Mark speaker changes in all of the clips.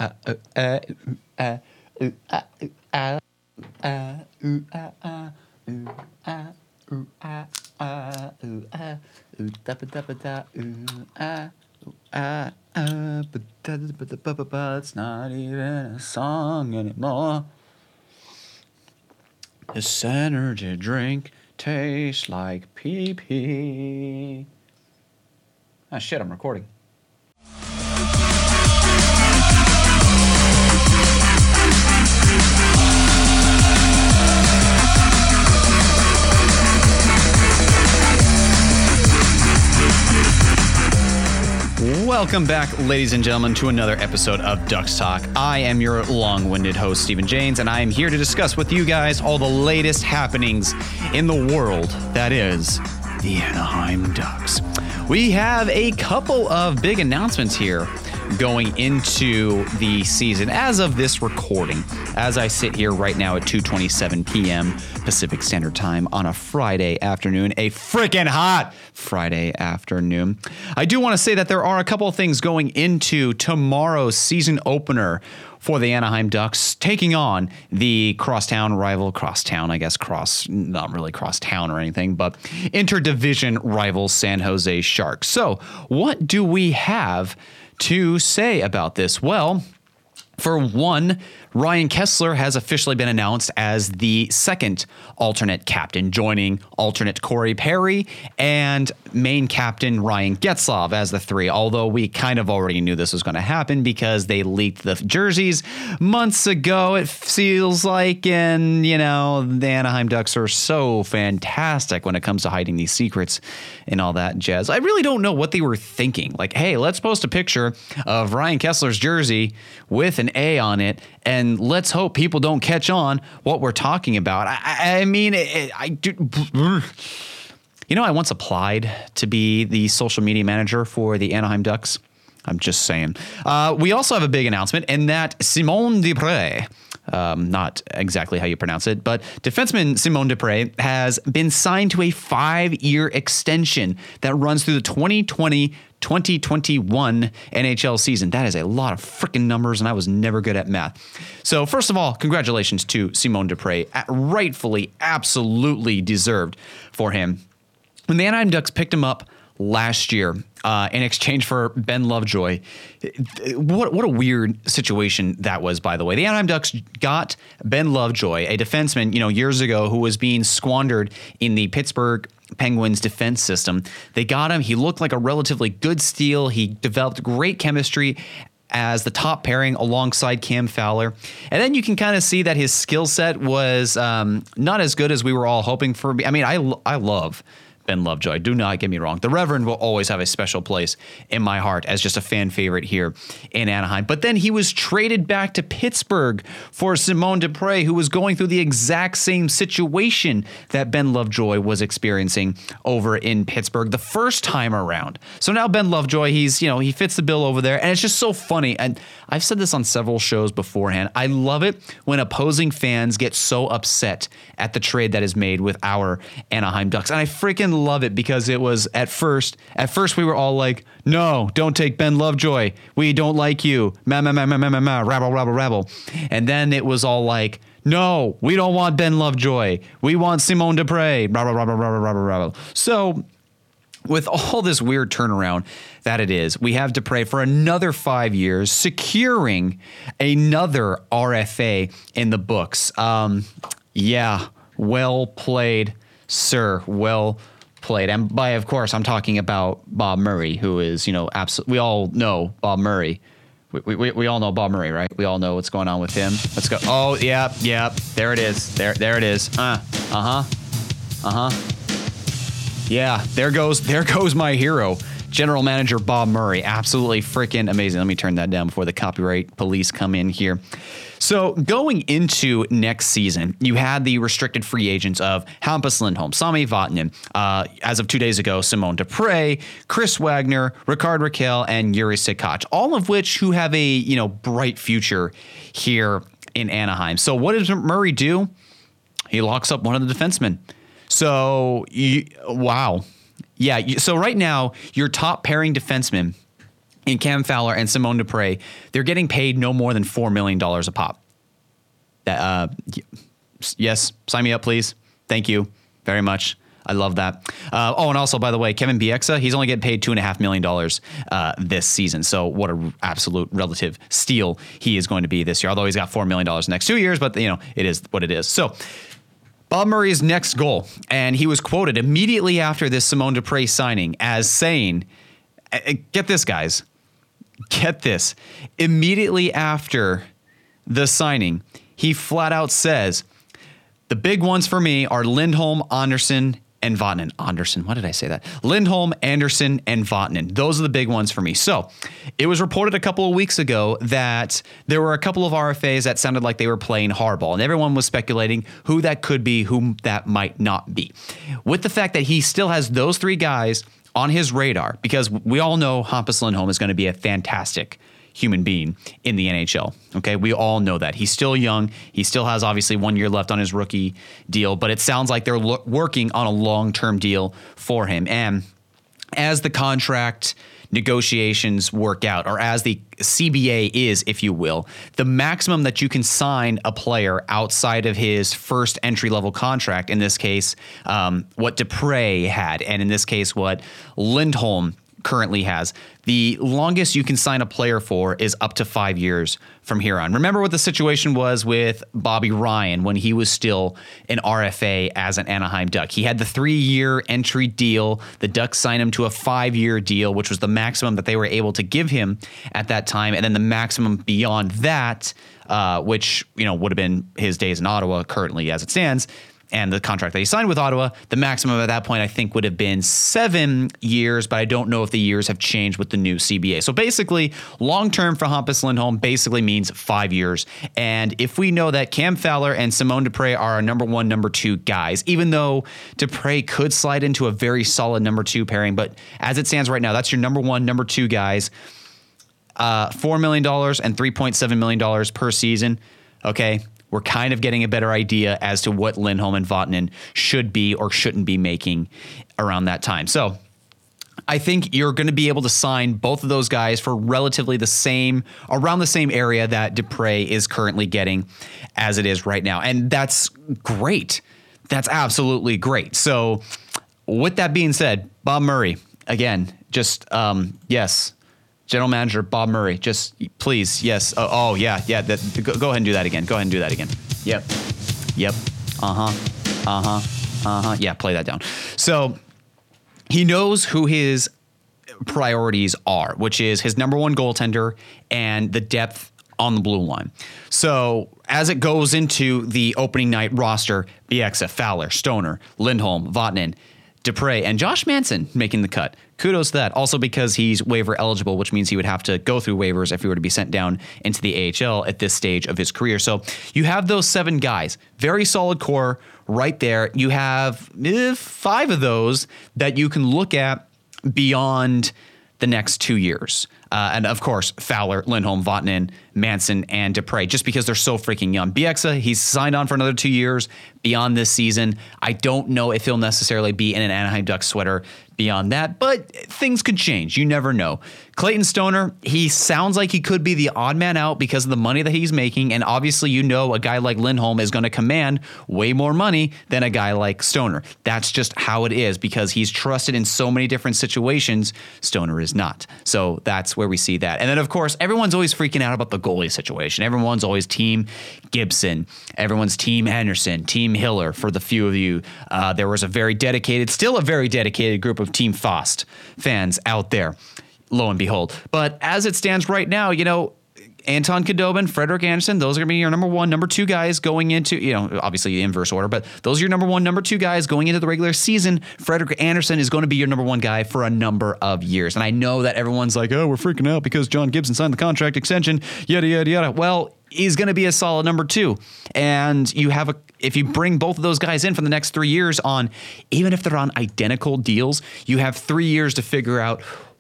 Speaker 1: It's not even a song anymore. This energy drink tastes like pee-pee. Ah, shit, I'm recording. Welcome back, ladies and gentlemen, to another episode of Ducks Talk. I am your long-winded host, Stephen Janes, and I am here to discuss with you guys all the latest happenings in the world that is the Anaheim Ducks. We have a couple of big announcements here going into the season as of this recording, as I sit here right now at 2:27 p.m. Pacific Standard Time on a Friday afternoon, a freaking hot Friday afternoon. I do want to say that there are a couple of things going into tomorrow's season opener for the Anaheim Ducks, taking on the crosstown rival, not really crosstown or anything, but interdivision rival San Jose Sharks. So what do we have to say about this? Well, for one, Ryan Kesler has officially been announced as the second alternate captain, joining alternate Corey Perry and main captain Ryan Getzlaf as the three, although we kind of already knew this was going to happen because they leaked the jerseys months ago, it feels like, and, you know, the Anaheim Ducks are so fantastic when it comes to hiding these secrets and all that jazz. I really don't know what they were thinking. Like, hey, let's post a picture of Ryan Kesler's jersey with an A on it, and let's hope people don't catch on what we're talking about. I mean, I do. You know, I once applied to be the social media manager for the Anaheim Ducks. I'm just saying. We also have a big announcement, and that Simon Despres, not exactly how you pronounce it, but defenseman Simon Despres has been signed to a 5-year extension that runs through the 2020-2021 NHL season. That is a lot of freaking numbers, and I was never good at math. So first of all, congratulations to Simon Despres. Rightfully, absolutely deserved for him. When the Anaheim Ducks picked him up last year in exchange for Ben Lovejoy, what a weird situation that was, by the way. The Anaheim Ducks got Ben Lovejoy, a defenseman, years ago who was being squandered in the Pittsburgh Penguins defense system. They got him. He looked like a relatively good steal. He developed great chemistry as the top pairing alongside Cam Fowler. And then you can kind of see that his skill set was not as good as we were all hoping for. I mean, I love Ben Lovejoy. Do not get me wrong. The Reverend will always have a special place in my heart as just a fan favorite here in Anaheim. But then he was traded back to Pittsburgh for Simon Despres, who was going through the exact same situation that Ben Lovejoy was experiencing over in Pittsburgh the first time around. So now Ben Lovejoy, he fits the bill over there. And it's just so funny. And I've said this on several shows beforehand. I love it when opposing fans get so upset at the trade that is made with our Anaheim Ducks. And I freaking love it because it was at first we were all like, no, don't take Ben Lovejoy. We don't like you. Rabble. And then it was all like, no, we don't want Ben Lovejoy. We want Simon Despres. Rabble. So with all this weird turnaround that it is, we have Despres for another 5 years, securing another RFA in the books. Yeah, well played, sir. Well played. And by, of course, I'm talking about Bob Murray, who is, we all know Bob Murray. We all know Bob Murray, right? We all know what's going on with him. Let's go. Oh, yeah. There it is. There it is. Yeah, there goes my hero. General Manager Bob Murray. Absolutely freaking amazing. Let me turn that down before the copyright police come in here. So going into next season, you had the restricted free agents of Hampus Lindholm, Sami Vatanen, as of 2 days ago, Simon Despres, Chris Wagner, Rickard Rakell, and Yuri Sekac, all of which who have a bright future here in Anaheim. So what does Murray do? He locks up one of the defensemen. So, wow. Yeah, so right now, your top pairing defenseman in Cam Fowler and Simone Dupre, they're getting paid no more than $4 million a pop. Yes, sign me up, please. Thank you very much. I love that. And also, by the way, Kevin Bieksa, he's only getting paid $2.5 million this season. So what an absolute relative steal he is going to be this year. Although he's got $4 million the next 2 years, but it is what it is. So Bob Murray's next goal, and he was quoted immediately after this Simone Dupre signing as saying, get this, guys, get this. Immediately after the signing, he flat out says, the big ones for me are Lindholm, Anderson, and Vatanen. Anderson, why did I say that? Lindholm, Anderson, and Vatanen. Those are the big ones for me. So it was reported a couple of weeks ago that there were a couple of RFAs that sounded like they were playing hardball, and everyone was speculating who that could be, whom that might not be. With the fact that he still has those three guys on his radar, because we all know Hampus Lindholm is going to be a fantastic human being in the NHL. Okay, we all know that. He's still young. He still has obviously 1 year left on his rookie deal, but it sounds like they're working on a long-term deal for him. And as the contract negotiations work out, or as the CBA is, if you will, the maximum that you can sign a player outside of his first entry-level contract, in this case, what Dupre had, and in this case, what Lindholm currently has, the longest you can sign a player for is up to 5 years from here on. Remember what the situation was with Bobby Ryan when he was still an RFA as an Anaheim Duck. He had the 3-year entry deal. The Ducks signed him to a 5-year deal, which was the maximum that they were able to give him at that time. And then the maximum beyond that, which would have been his days in Ottawa currently as it stands, and the contract that he signed with Ottawa, the maximum at that point, I think, would have been 7 years, but I don't know if the years have changed with the new CBA. So basically, long-term for Hampus Lindholm basically means 5 years. And if we know that Cam Fowler and Simone Dupre are our number one, number two guys, even though Dupre could slide into a very solid number two pairing, but as it stands right now, that's your number one, number two guys, $4 million and $3.7 million per season, okay? We're kind of getting a better idea as to what Lindholm and Vatanen should be or shouldn't be making around that time. So I think you're going to be able to sign both of those guys for relatively around the same area that Dupre is currently getting as it is right now. And that's great. That's absolutely great. So with that being said, Bob Murray, again, just yes. General Manager Bob Murray, just please, yes. Go ahead and do that again. Go ahead and do that again. Yep. Yeah, play that down. So he knows who his priorities are, which is his number one goaltender and the depth on the blue line. So as it goes into the opening night roster, Bieksa, Fowler, Stoner, Lindholm, Vatanen, Dupre, and Josh Manson making the cut. Kudos to that. Also because he's waiver eligible, which means he would have to go through waivers if he were to be sent down into the AHL at this stage of his career. So you have those 7 guys, very solid core right there. You have 5 of those that you can look at beyond the next 2 years. And of course, Fowler, Lindholm, Vatanen, Manson, and Dupre, just because they're so freaking young. Bieksa, he's signed on for another 2 years beyond this season. I don't know if he'll necessarily be in an Anaheim Ducks sweater beyond that, but things could change. You never know. Clayton Stoner, he sounds like he could be the odd man out because of the money that he's making. And obviously, a guy like Lindholm is going to command way more money than a guy like Stoner. That's just how it is because he's trusted in so many different situations. Stoner is not. So that's where we see that. And then, of course, everyone's always freaking out about the goalie situation. Everyone's always team Gibson. Everyone's team Henderson, team Hiller for the few of you. There was still a very dedicated group of Team Fost fans out there, lo and behold. But as it stands right now, Anton Khudobin, Frederik Andersen, those are going to be your number one, number two guys going into, obviously the inverse order, but those are your number one, number two guys going into the regular season. Frederik Andersen is going to be your number one guy for a number of years. And I know that everyone's like, oh, we're freaking out because John Gibson signed the contract extension, yada, yada, yada. Well, he's going to be a solid number two. And if you bring both of those guys in for the next 3 years even if they're on identical deals, you have 3 years to figure out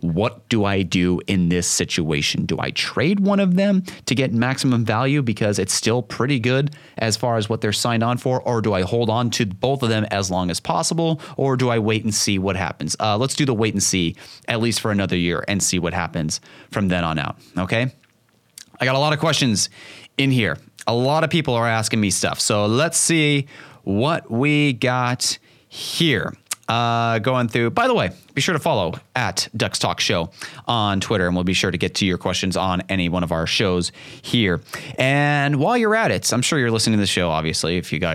Speaker 1: What do I do in this situation? Do I trade one of them to get maximum value because it's still pretty good as far as what they're signed on for? Or do I hold on to both of them as long as possible? Or do I wait and see what happens? Let's do the wait and see, at least for another year, and see what happens from then on out. Okay? I got a lot of questions in here. A lot of people are asking me stuff. So let's see what we got here. Going through, by the way, be sure to follow at Ducks Talk Show on Twitter, and we'll be sure to get to your questions on any one of our shows here. And while you're at it, I'm sure you're listening to the show, obviously, if you got,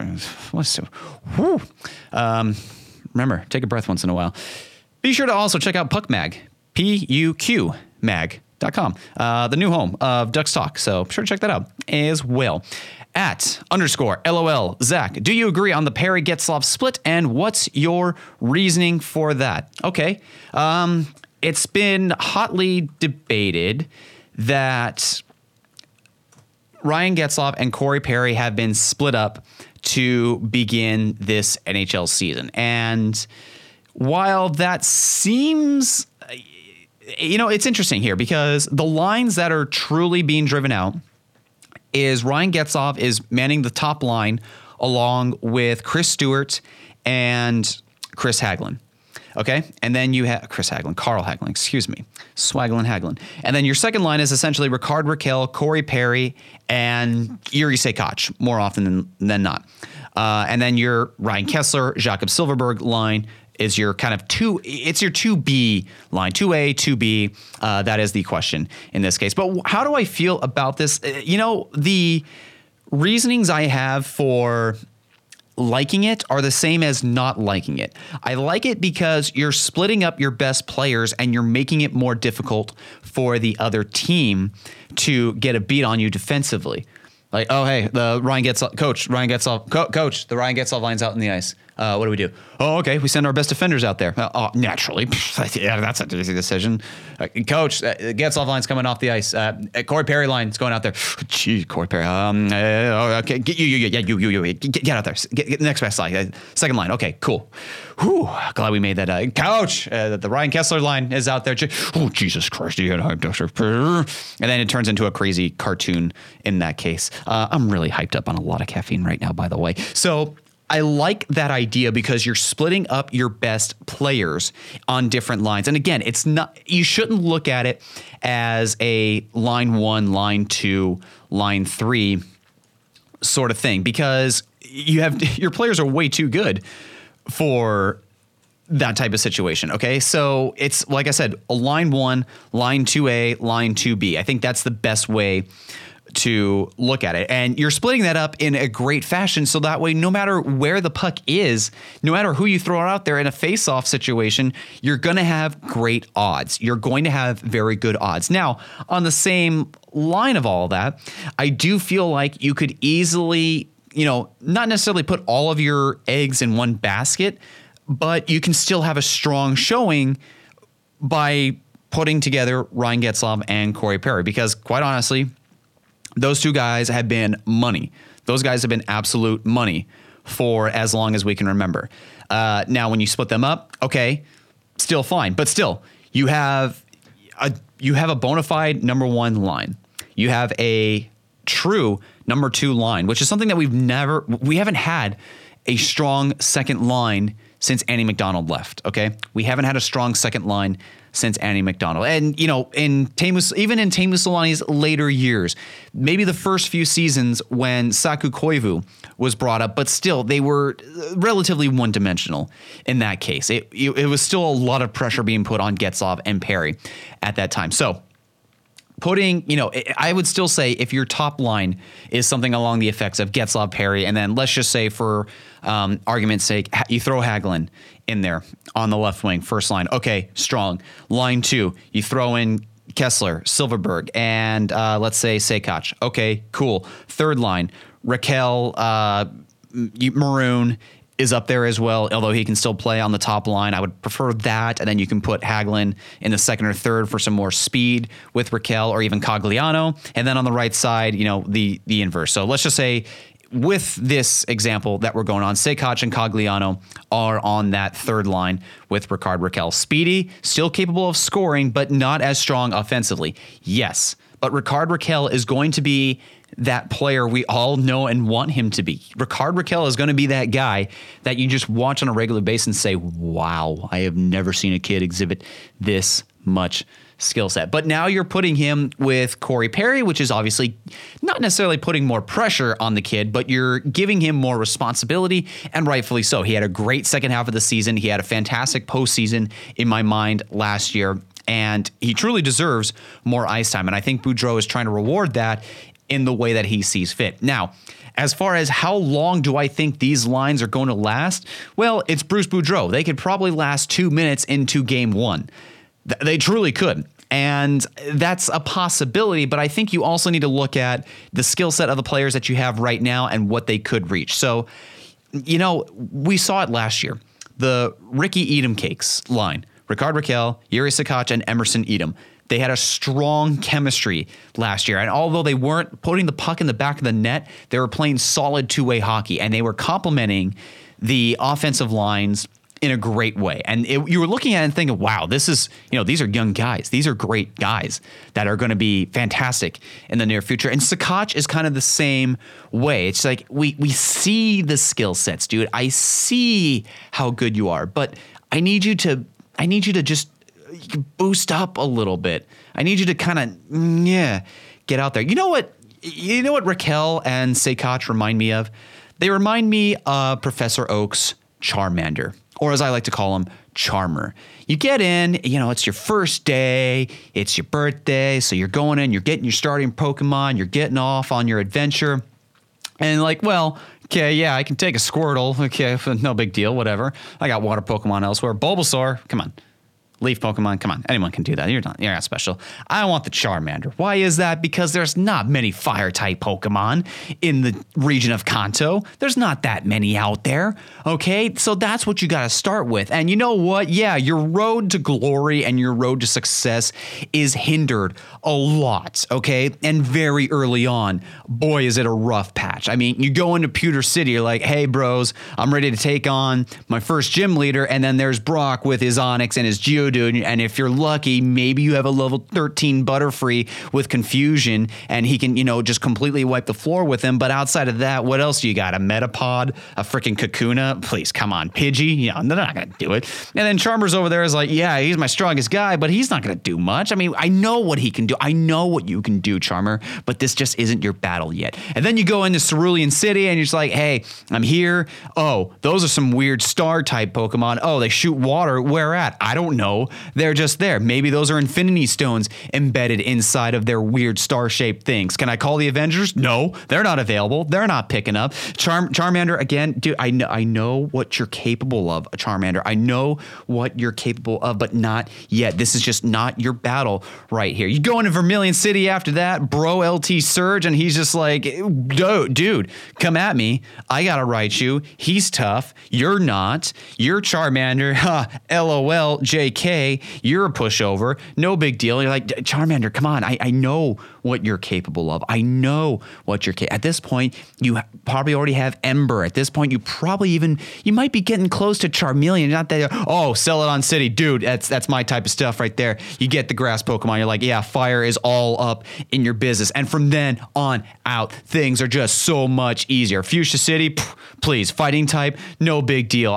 Speaker 1: remember, take a breath once in a while. Be sure to also check out Puck Mag, PUQ mag.com, the new home of Ducks Talk. So be sure to check that out as well. At _LOL Zach, do you agree on the Perry Getzlaf split, and what's your reasoning for that? Okay, it's been hotly debated that Ryan Getzlaf and Corey Perry have been split up to begin this NHL season, and while that seems, it's interesting here because the lines that are truly being driven out is Ryan Getzlaf is manning the top line along with Chris Stewart and Chris Hagelin. Okay. And then you have Carl Hagelin, Swaglin Hagelin. And then your second line is essentially Ricard Raquel, Corey Perry, and Yuri Sekach more often than not. And then your Ryan Kessler, Jakob Silfverberg line is your kind of it's your 2B line, 2A, 2B. That is the question in this case. But how do I feel about this? The reasonings I have for liking it are the same as not liking it. I like it because you're splitting up your best players and you're making it more difficult for the other team to get a beat on you defensively. Like, oh, hey, the Ryan Getzlaf line's out in the ice. What do we do? Oh, okay, we send our best defenders out there. Naturally. Yeah, that's an easy decision. Coach, Getzlaf line's coming off the ice. Corey Perry line's going out there. Gee, Corey Perry. Okay, get out there. Get the next best line. Second line. Okay, cool. Whew, glad we made that. Coach, the Ryan Kessler line is out there. Oh, Jesus Christ. And then it turns into a crazy cartoon in that case. I'm really hyped up on a lot of caffeine right now, by the way. So I like that idea because you're splitting up your best players on different lines. And again, you shouldn't look at it as a line 1, line 2, line 3 sort of thing because your players are way too good for that type of situation. Okay. So it's, like I said, a line 1, line 2A, line 2B. I think that's the best way to look at it. And you're splitting that up in a great fashion. So that way, no matter where the puck is, no matter who you throw out there in a face-off situation, you're going to have great odds. You're going to have very good odds. Now, on the same line of all that, I do feel like you could easily, not necessarily put all of your eggs in one basket, but you can still have a strong showing by putting together Ryan Getzlaf and Corey Perry, because quite honestly, those two guys have been money. Those guys have been absolute money for as long as we can remember. Now, when you split them up, okay, still fine. But still, you have a bona fide number 1 line. You have a true number 2 line, which is something that we haven't had a strong second line since Andy McDonald left. Okay, we haven't had a strong second line since Andy McDonald. And, in Teemu Selanne's later years, maybe the first few seasons when Saku Koivu was brought up, but still they were relatively one-dimensional in that case. It was still a lot of pressure being put on Getzlaf and Perry at that time. So I would still say if your top line is something along the effects of Getzlaf, Perry, and then let's just say for argument's sake, you throw Hagelin in there on the left wing, first line. Okay, strong. Line 2, you throw in Kessler, Silfverberg, and let's say Sekach. Okay, cool. Third line, Raquel, Maroon is up there as well, although he can still play on the top line. I would prefer that, and then you can put Hagelin in the second or third for some more speed with Raquel or even Cogliano, and then on the right side, the inverse. So let's just say with this example that we're going on, Sekach and Cogliano are on that third line with Rickard Rakell. Speedy, still capable of scoring, but not as strong offensively. Yes, but Rickard Rakell is going to be that player we all know and want him to be. Rickard Rakell is going to be that guy that you just watch on a regular basis and say, wow, I have never seen a kid exhibit this much skill set. But now you're putting him with Corey Perry, which is obviously not necessarily putting more pressure on the kid, but you're giving him more responsibility, and rightfully so. He had a great second half of the season. He had a fantastic postseason in my mind last year, and he truly deserves more ice time. And I think Boudreau is trying to reward that in the way that he sees fit. Now, as far as how long do I think these lines are going to last? Well, it's Bruce Boudreau. They could probably last 2 minutes into game one. They truly could. And that's a possibility, but I think you also need to look at the skill set of the players that you have right now and what they could reach. So, we saw it last year. The Ricky Edom Cakes line, Rickard Rakell, Jiri Sekach, and Emerson Edom. They had a strong chemistry last year. And although they weren't putting the puck in the back of the net, they were playing solid two-way hockey, and they were complementing the offensive lines in a great way. And you were looking at it and thinking, wow, this is, these are young guys. These are great guys that are going to be fantastic in the near future. And Sekach is kind of the same way. It's like we see the skill sets, dude. I see how good you are, but I need you to just boost up a little bit. I need you to kind of, get out there. You know what Rakell and Sekach remind me of? They remind me of Professor Oak's Charmander, or as I like to call him, Charmer. You get in, it's your first day, it's your birthday, so you're going in, you're getting your starting Pokemon, you're getting off on your adventure, and okay, yeah, I can take a Squirtle, okay, no big deal, whatever. I got water Pokemon elsewhere. Bulbasaur, come on. Leaf Pokemon, come on, anyone can do that. You're not special. I want the Charmander. Why is that? Because there's not many fire-type Pokemon in the region of Kanto. There's not that many out there, okay? So that's what you got to start with. And you know what? Yeah, your road to glory and your road to success is hindered a lot, okay? And very early on, boy, is it a rough patch. I mean, you go into Pewter City, you're like, hey, bros, I'm ready to take on my first gym leader, and then there's Brock with his Onix and his Geodude, and if you're lucky, maybe you have a level 13 Butterfree with Confusion, and he can, just completely wipe the floor with him. But outside of that, what else do you got? A Metapod, a freaking Kakuna? Please, come on. Pidgey? They're not going to do it. And then Charmer's over there is like, yeah, he's my strongest guy, but he's not going to do much. I mean, I know what he can do. I know what you can do, Charmer, but this just isn't your battle yet. And then you go into Cerulean City, and you're just like, hey, I'm here. Oh, those are some weird star-type Pokemon. Oh, they shoot water. Where at? I don't know. They're just there. Maybe those are Infinity Stones embedded inside of their weird star-shaped things. Can I call the Avengers? No, they're not available. They're not picking up. Charmander, again, dude, I know what you're capable of, Charmander. I know what you're capable of, but not yet. This is just not your battle right here. You go into Vermilion City after that, bro LT Surge, and he's just like, dude, come at me. I gotta write you. He's tough. You're not. You're Charmander. LOL, JK. You're a pushover. No big deal. You're like, Charmander, come on. I know what you're capable of. I know what you're capable. At this point, you probably already have Ember. At this point, you might be getting close to Charmeleon. Not that, Celadon City. Dude, that's my type of stuff right there. You get the grass Pokemon. You're like, yeah, fire is all up in your business. And from then on out, things are just so much easier. Fuchsia City, please, fighting type, no big deal.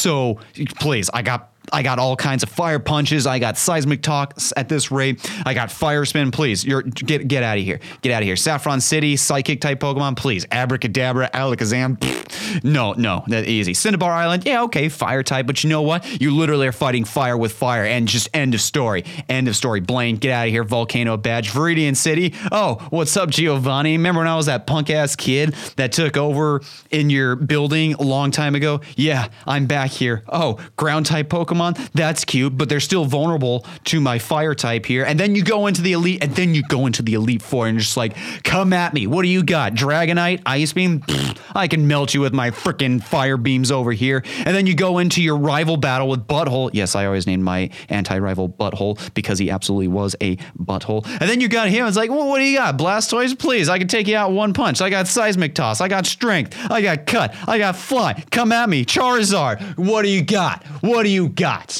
Speaker 1: Please, I got all kinds of fire punches. I got seismic talks at this rate. I got fire spin. Please, get out of here. Get out of here. Saffron City, psychic type Pokemon. Please, Abracadabra, Alakazam. No, that's easy. Cinnabar Island. Yeah, okay, fire type. But you know what? You literally are fighting fire with fire, and just end of story. End of story. Blaine, get out of here. Volcano Badge. Viridian City. Oh, what's up, Giovanni? Remember when I was that punk ass kid that took over in your building a long time ago? Yeah, I'm back here. Oh, ground type Pokemon. Pokemon. That's cute, but they're still vulnerable to my fire type here. And then you go into the Elite, and then you go into the Elite Four and just like, come at me. What do you got? Dragonite, Ice Beam? Pfft, I can melt you with my freaking fire beams over here. And then you go into your rival battle with Butthole. Yes, I always named my anti-rival Butthole because he absolutely was a butthole. And then you got him. It's like, well, what do you got? Blastoise? Please, I can take you out one punch. I got Seismic Toss. I got Strength. I got Cut. I got Fly. Come at me. Charizard. What do you got? What do you got?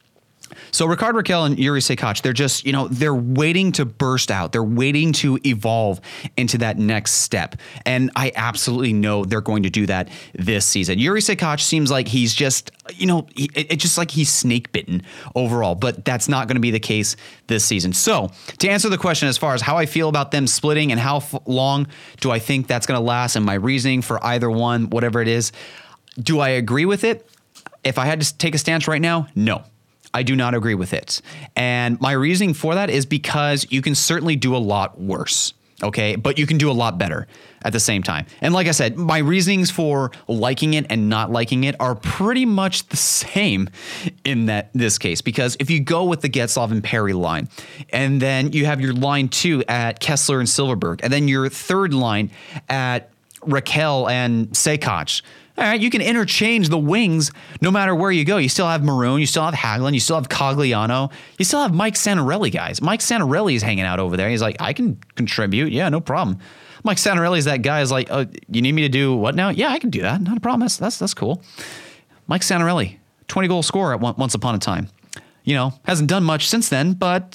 Speaker 1: So Rickard Rakell and Yuri Sekach, they're just, they're waiting to burst out. They're waiting to evolve into that next step. And I absolutely know they're going to do that this season. Yuri Sekach seems like he's just, it's just like he's snake bitten overall, but that's not going to be the case this season. So to answer the question as far as how I feel about them splitting and how long do I think that's going to last and my reasoning for either one, whatever it is, do I agree with it? If I had to take a stance right now, no. I do not agree with it. And my reasoning for that is because you can certainly do a lot worse, okay? But you can do a lot better at the same time. And like I said, my reasonings for liking it and not liking it are pretty much the same in this case. Because if you go with the Getzlaf and Perry line, and then you have your line 2 at Kessler and Silverberg, and then your third line at Rakell and Sekach, all right, you can interchange the wings no matter where you go. You still have Maroon, you still have Hagelin, you still have Cogliano, you still have Mike Santarelli, guys. Mike Santarelli is hanging out over there. He's like, I can contribute. Yeah, no problem. Mike Santarelli is that guy is like, oh, you need me to do what now? Yeah, I can do that. Not a problem. That's cool. Mike Santarelli, 20-goal scorer at once upon a time. Hasn't done much since then, but,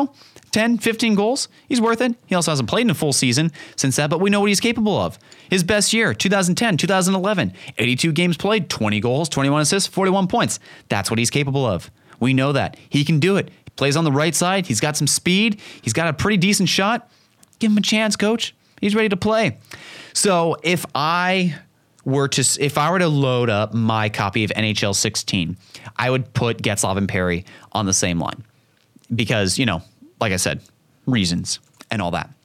Speaker 1: 10, 15 goals, he's worth it. He also hasn't played in a full season since that, but we know what he's capable of. His best year, 2010, 2011, 82 games played, 20 goals, 21 assists, 41 points. That's what he's capable of. We know that. He can do it. He plays on the right side. He's got some speed. He's got a pretty decent shot. Give him a chance, coach. He's ready to play. So if I were to load up my copy of NHL 16, I would put Getzlaf and Perry on the same line because, like I said, reasons and all that.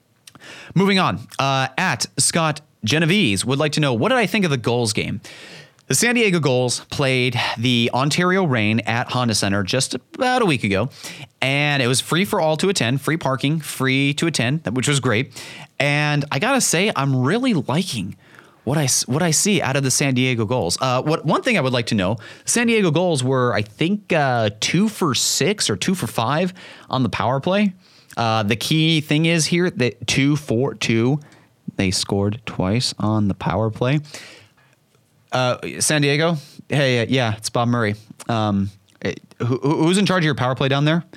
Speaker 1: Moving on, at Scott Genovese would like to know, what did I think of the Gulls game? The San Diego Gulls played the Ontario Reign at Honda Center just about a week ago, and it was free for all to attend, free parking, free to attend, which was great. And I gotta say, I'm really liking what I see out of the San Diego Gulls. One thing I would like to know, San Diego Gulls were, I think, 2 for 6 or 2 for 5 on the power play. The key thing is here that 2 for 2, they scored twice on the power play. San Diego, hey, yeah, it's Bob Murray. Who's in charge of your power play down there?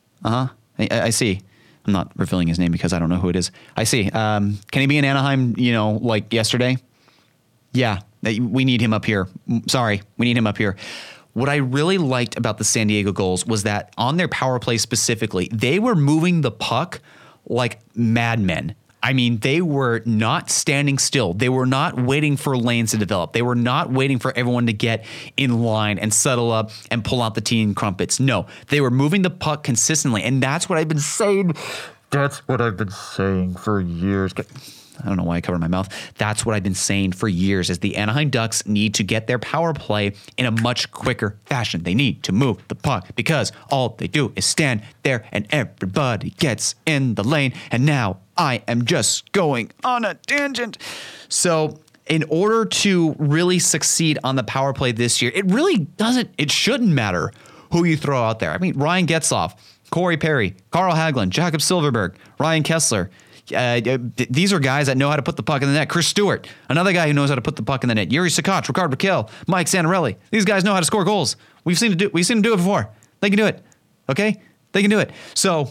Speaker 1: I see. I'm not revealing his name because I don't know who it is. I see. Can he be in Anaheim, like yesterday? Yeah, we need him up here. Sorry, we need him up here. What I really liked about the San Diego Gulls was that on their power play specifically, they were moving the puck like madmen. I mean, they were not standing still. They were not waiting for lanes to develop. They were not waiting for everyone to get in line and settle up and pull out the tea and crumpets. No, they were moving the puck consistently. And that's what I've been saying. That's what I've been saying for years. I don't know why I covered my mouth. That's what I've been saying for years is the Anaheim Ducks need to get their power play in a much quicker fashion. They need to move the puck because all they do is stand there and everybody gets in the lane. And now I am just going on a tangent. So in order to really succeed on the power play this year, it shouldn't matter who you throw out there. I mean, Ryan Getzlaf, Corey Perry, Carl Hagelin, Jakob Silverberg, Ryan Kessler. These are guys that know how to put the puck in the net. Chris Stewart, another guy who knows how to put the puck in the net. Yuri Sekach, Rickard Rakell, Mike Santarelli. These guys know how to score goals. We've seen them do it before. They can do it. Okay? They can do it. So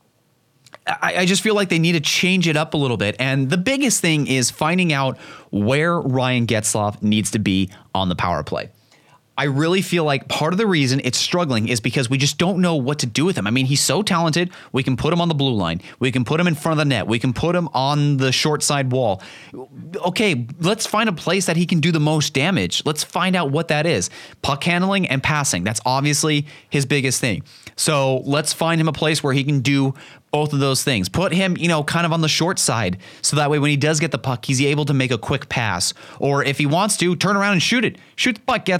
Speaker 1: I just feel like they need to change it up a little bit. And the biggest thing is finding out where Ryan Getzlaf needs to be on the power play. I really feel like part of the reason it's struggling is because we just don't know what to do with him. I mean, he's so talented. We can put him on the blue line. We can put him in front of the net. We can put him on the short side wall. Okay, let's find a place that he can do the most damage. Let's find out what that is. Puck handling and passing. That's obviously his biggest thing. So let's find him a place where he can do both of those things. Put him, kind of on the short side. So that way when he does get the puck, he's able to make a quick pass. Or if he wants to, turn around and shoot it. Shoot the puck, Getzlaf.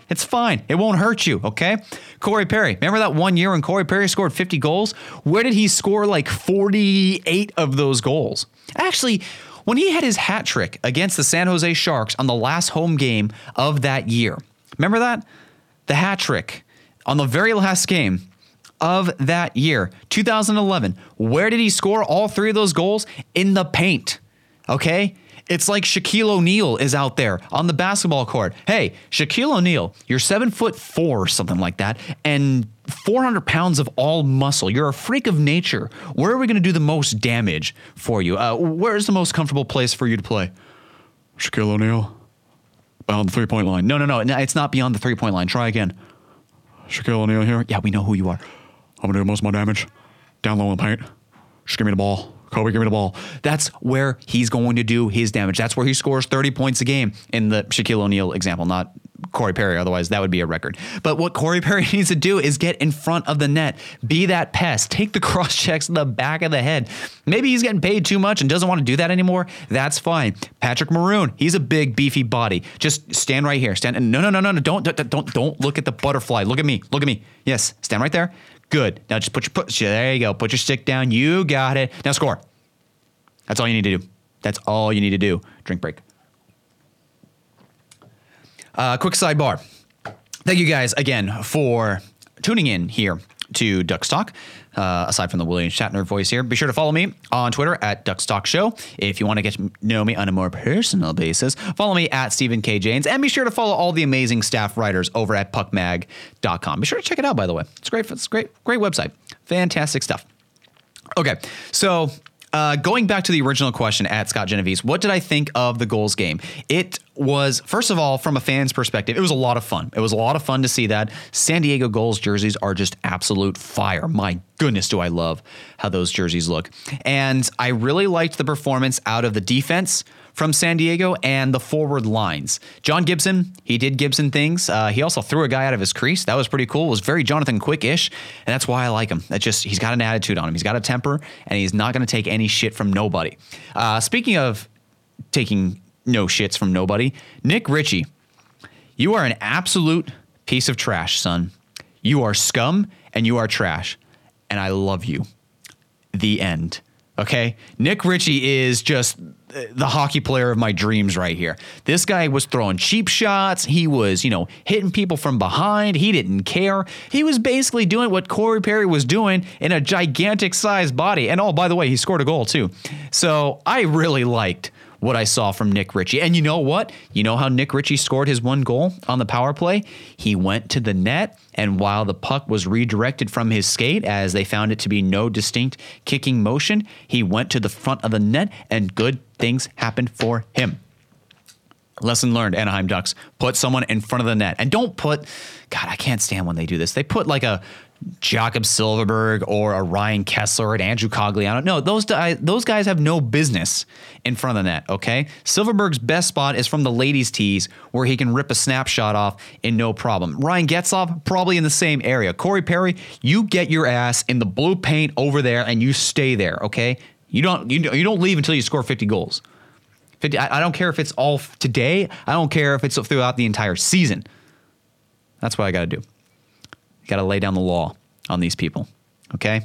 Speaker 1: It's fine. It won't hurt you, okay? Corey Perry. Remember that one year when Corey Perry scored 50 goals? Where did he score like 48 of those goals? Actually, when he had his hat trick against the San Jose Sharks on the last home game of that year. Remember that? The hat trick on the very last game of that year, 2011. Where did he score all three of those goals? In the paint, okay? It's like Shaquille O'Neal is out there on the basketball court. Hey, Shaquille O'Neal, you're 7'4" or something like that, and 400 pounds of all muscle. You're a freak of nature. Where are we going to do the most damage for you? Where's the most comfortable place for you to play? Shaquille O'Neal, beyond the 3-point line. No, it's not beyond the 3-point line. Try again. Shaquille O'Neal here. Yeah, we know who you are. I'm going to do most of my damage down low in the paint. Just give me the ball. Kobe, give me the ball. That's where he's going to do his damage. That's where he scores 30 points a game in the Shaquille O'Neal example, not Corey Perry. Otherwise, that would be a record. But what Corey Perry needs to do is get in front of the net. Be that pest. Take the cross checks in the back of the head. Maybe he's getting paid too much and doesn't want to do that anymore. That's fine. Patrick Maroon, he's a big, beefy body. Just stand right here. Stand. No. Don't look at the butterfly. Look at me. Yes, stand right there. Good. Now just there you go. Put your stick down. You got it. Now score. That's all you need to do. That's all you need to do. Drink break. Quick sidebar. Thank you guys again for tuning in here to Ducks Talk. Aside from the William Shatner voice here, be sure to follow me on Twitter at Ducks Talk Show. If you want to get to know me on a more personal basis, follow me at Stephen K. Janes, and be sure to follow all the amazing staff writers over at puckmag.com. Be sure to check it out, by the way. It's great. It's great website. Fantastic stuff. Okay, so going back to the original question at Scott Genovese, what did I think of the goals game? It was, first of all, from a fan's perspective, it was a lot of fun. It was a lot of fun to see that. San Diego Gulls jerseys are just absolute fire. My goodness, do I love how those jerseys look. And I really liked the performance out of the defense from San Diego and the forward lines. John Gibson, he did Gibson things. He also threw a guy out of his crease. That was pretty cool. It was very Jonathan Quick-ish, and that's why I like him. He's got an attitude on him. He's got a temper, and he's not going to take any shit from nobody. Speaking of taking no shits from nobody, Nick Ritchie, you are an absolute piece of trash, son. You are scum, and you are trash, and I love you. The end. Okay? Nick Ritchie is just the hockey player of my dreams right here. This guy was throwing cheap shots. He was, hitting people from behind. He didn't care. He was basically doing what Corey Perry was doing in a gigantic sized body. And oh, by the way, he scored a goal too. So I really liked what I saw from Nick Ritchie. And you know what? You know how Nick Ritchie scored his one goal on the power play? He went to the net, and while the puck was redirected from his skate, as they found it to be no distinct kicking motion, he went to the front of the net, and good things happened for him. Lesson learned, Anaheim Ducks. Put someone in front of the net. And don't put, God, I can't stand when they do this. They put like a Jakob Silfverberg or a Ryan Kessler or an Andrew Cogliano. No, those guys have no business in front of the net, okay? Silverberg's best spot is from the ladies' tees where he can rip a snapshot off in no problem. Ryan Getzlaf, probably in the same area. Corey Perry, you get your ass in the blue paint over there and you stay there, okay? You don't leave until you score 50 goals. 50, I don't care if it's all today. I don't care if it's throughout the entire season. That's what I got to do. Got to lay down the law on these people. Okay.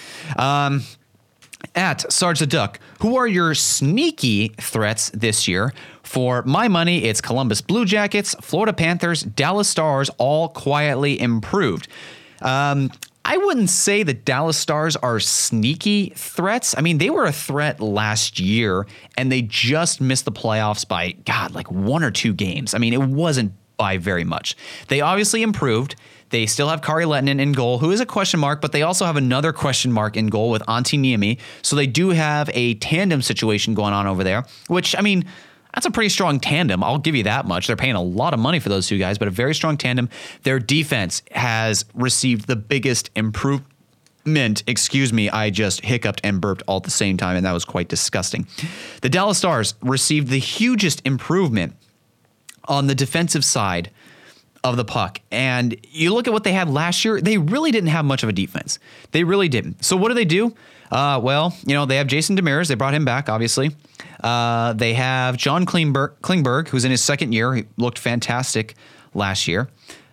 Speaker 1: At Sarge the Duck, who are your sneaky threats this year? For my money, it's Columbus Blue Jackets, Florida Panthers, Dallas Stars, all quietly improved. I wouldn't say the Dallas Stars are sneaky threats. I mean, they were a threat last year, and they just missed the playoffs by, like 1 or 2 games. I mean, it wasn't by very much. They obviously improved. They still have Kari Lehtinen in goal, who is a question mark, but they also have another question mark in goal with Antti Niemi. So they do have a tandem situation going on over there, which, I mean, that's a pretty strong tandem. I'll give you that much. They're paying a lot of money for those two guys, but a very strong tandem. Their defense has received the biggest improvement. Excuse me, I just hiccuped and burped all at the same time, and that was quite disgusting. The Dallas Stars received the hugest improvement on the defensive side of the puck. And you look at what they had last year, they really didn't have much of a defense. They really didn't. So what do they do? They have Jason Demers. They brought him back, obviously. They have John Klingberg, who's in his second year. He looked fantastic last year.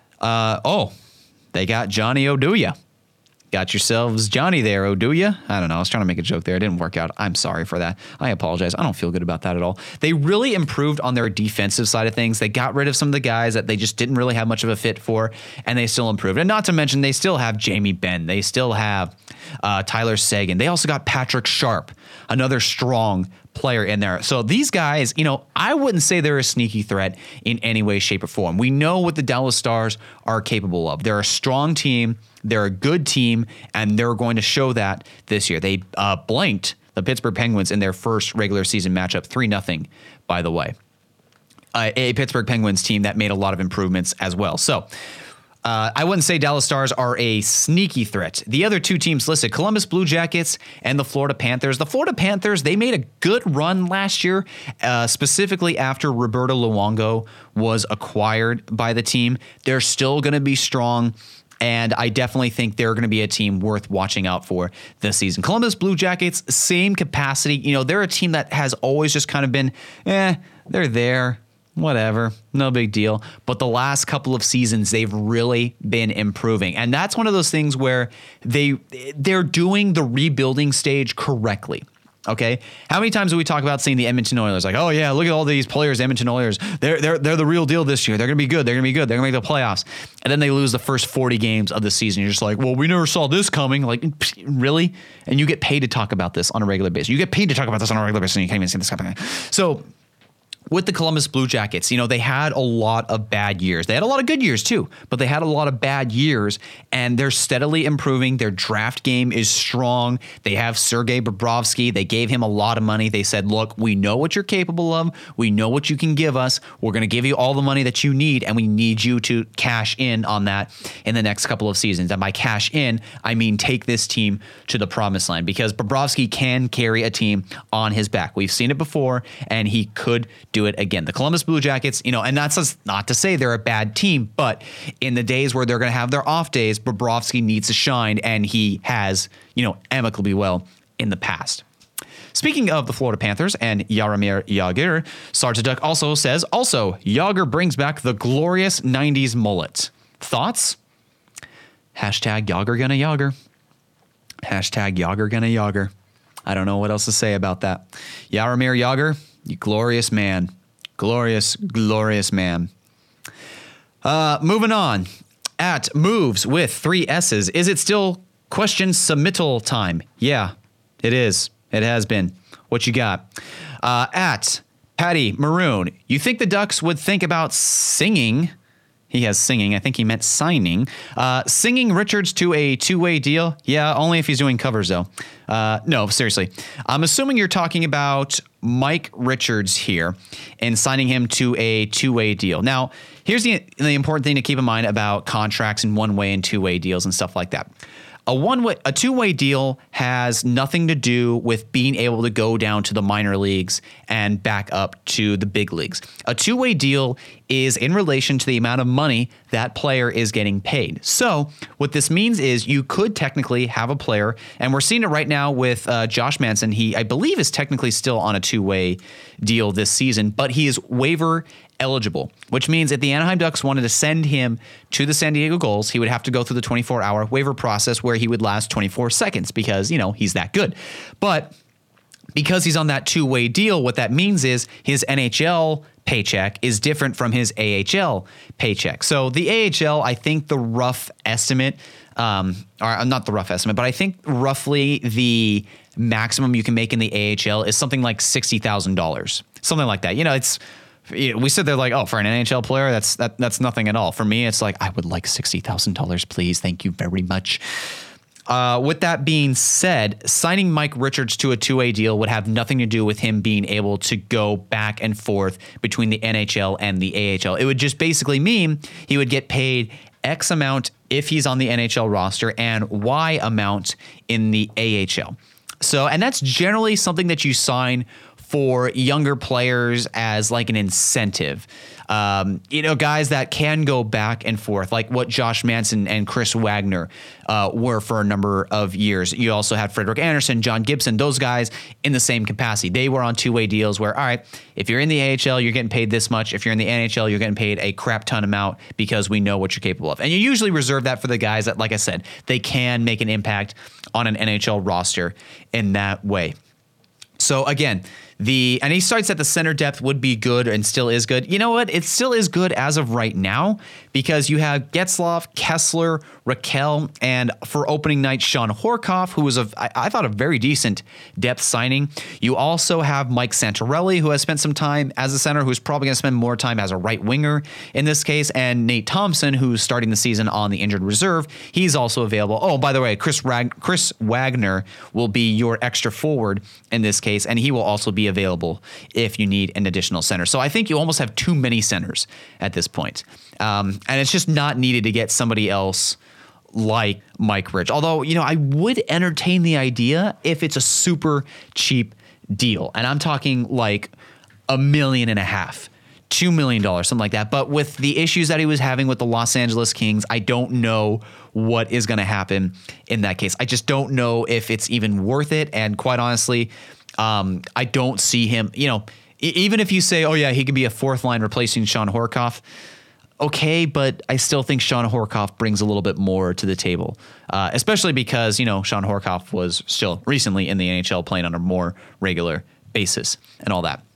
Speaker 1: They got Johnny Oduya. Got yourselves Johnny there, Oduya. I don't know. I was trying to make a joke there. It didn't work out. I'm sorry for that. I apologize. I don't feel good about that at all. They really improved on their defensive side of things. They got rid of some of the guys that they just didn't really have much of a fit for, and they still improved. And not to mention, they still have Jamie Benn. They still have Tyler Seguin. They also got Patrick Sharp, another strong player in there. So these guys, I wouldn't say they're a sneaky threat in any way, shape, or form. We know what the Dallas Stars are capable of. They're a strong team. They're a good team, and they're going to show that this year. They blanked the Pittsburgh Penguins in their first regular season matchup, 3-0, by the way. A Pittsburgh Penguins team that made a lot of improvements as well. So I wouldn't say Dallas Stars are a sneaky threat. The other two teams listed, Columbus Blue Jackets and the Florida Panthers. The Florida Panthers, they made a good run last year, specifically after Roberto Luongo was acquired by the team. They're still going to be strong, and I definitely think they're going to be a team worth watching out for this season. Columbus Blue Jackets, same capacity. They're a team that has always just kind of been, they're there. Whatever, no big deal. But the last couple of seasons, they've really been improving. And that's one of those things where they're doing the rebuilding stage correctly. Okay. How many times do we talk about seeing the Edmonton Oilers? Like, oh yeah, look at all these players, Edmonton Oilers. They're the real deal this year. They're going to be good. They're going to be good. They're going to make the playoffs. And then they lose the first 40 games of the season. You're just like, well, we never saw this coming. Like, really? And you get paid to talk about this on a regular basis. You get paid to talk about this on a regular basis, and you can't even see this coming. So with the Columbus Blue Jackets, they had a lot of bad years. They had a lot of good years too, but they had a lot of bad years, and they're steadily improving. Their draft game is strong. They have Sergei Bobrovsky. They gave him a lot of money. They said, look, we know what you're capable of. We know what you can give us. We're going to give you all the money that you need, and we need you to cash in on that in the next couple of seasons. And by cash in, I mean take this team to the promised land, because Bobrovsky can carry a team on his back. We've seen it before, and he could do it again. The Columbus Blue Jackets, and that's not to say they're a bad team, but in the days where they're going to have their off days, Bobrovsky needs to shine, and he has, amicably well in the past. Speaking of the Florida Panthers and Jaromir Jagr, Sartaduk also says, Jagr brings back the glorious 90s mullet. Thoughts? Hashtag Jagr gonna Jagr. Hashtag Jagr gonna Jagr. I don't know what else to say about that. Jaromir Jagr, you glorious man. Glorious, glorious man. Moving on. At Moves with 3 S's. Is it still question submittal time? Yeah, it is. It has been. What you got? At Patty Maroon. You think the Ducks would think about singing? He has singing. I think he meant signing. Singing Richards to a 2-way deal? Yeah, only if he's doing covers, though. No, seriously. I'm assuming you're talking about Mike Richards here and signing him to a 2-way deal. Now, here's the important thing to keep in mind about contracts and 1-way and 2-way deals and stuff like that. A 2-way deal has nothing to do with being able to go down to the minor leagues and back up to the big leagues. A 2-way deal is in relation to the amount of money that player is getting paid. So what this means is you could technically have a player, and we're seeing it right now with Josh Manson. He, I believe, is technically still on a 2-way deal this season, but he is waiver eligible, which means if the Anaheim Ducks wanted to send him to the San Diego Gulls, he would have to go through the 24-hour waiver process where he would last 24 seconds because, he's that good. But because he's on that 2-way deal, what that means is his NHL paycheck is different from his AHL paycheck. So the AHL, I think the rough estimate, or not the rough estimate, but I think roughly the maximum you can make in the AHL is something like $60,000, something like that. We said they're like, oh, for an NHL player, that's nothing at all. For me, it's like, I would like $60,000, please. Thank you very much. With that being said, signing Mike Richards to a 2-way deal would have nothing to do with him being able to go back and forth between the NHL and the AHL. It would just basically mean he would get paid X amount if he's on the NHL roster and Y amount in the AHL. So, and that's generally something that you sign for younger players as like an incentive. Guys that can go back and forth, like what Josh Manson and Chris Wagner were for a number of years. You also had Frederick Anderson, John Gibson, those guys in the same capacity. They were on two-way deals where, all right, if you're in the AHL, you're getting paid this much. If you're in the NHL, you're getting paid a crap ton amount because we know what you're capable of. And you usually reserve that for the guys that, like I said, they can make an impact on an NHL roster in that way. So again, and he starts at the center depth would be good and still is good. You know what? It still is good as of right now because you have Getzlaf, Kessler, Raquel, and for opening night, Sean Horkoff, who was I thought a very decent depth signing. You also have Mike Santorelli, who has spent some time as a center, who's probably going to spend more time as a right winger in this case, and Nate Thompson, who's starting the season on the injured reserve. He's also available. Oh, by the way, Chris Wagner will be your extra forward in this case, and he will also be available if you need an additional center. So I think you almost have too many centers at this point. And it's just not needed to get somebody else like Mike Rich. Although, I would entertain the idea if it's a super cheap deal. And I'm talking like $1.5 million, $2 million, something like that. But with the issues that he was having with the Los Angeles Kings, I don't know what is going to happen in that case. I just don't know if it's even worth it. And quite honestly, I don't see him, even if you say, oh yeah, he could be a fourth line replacing Sean Horkoff. Okay, but I still think Sean Horkoff brings a little bit more to the table, especially because, Sean Horkoff was still recently in the NHL playing on a more regular basis and all that.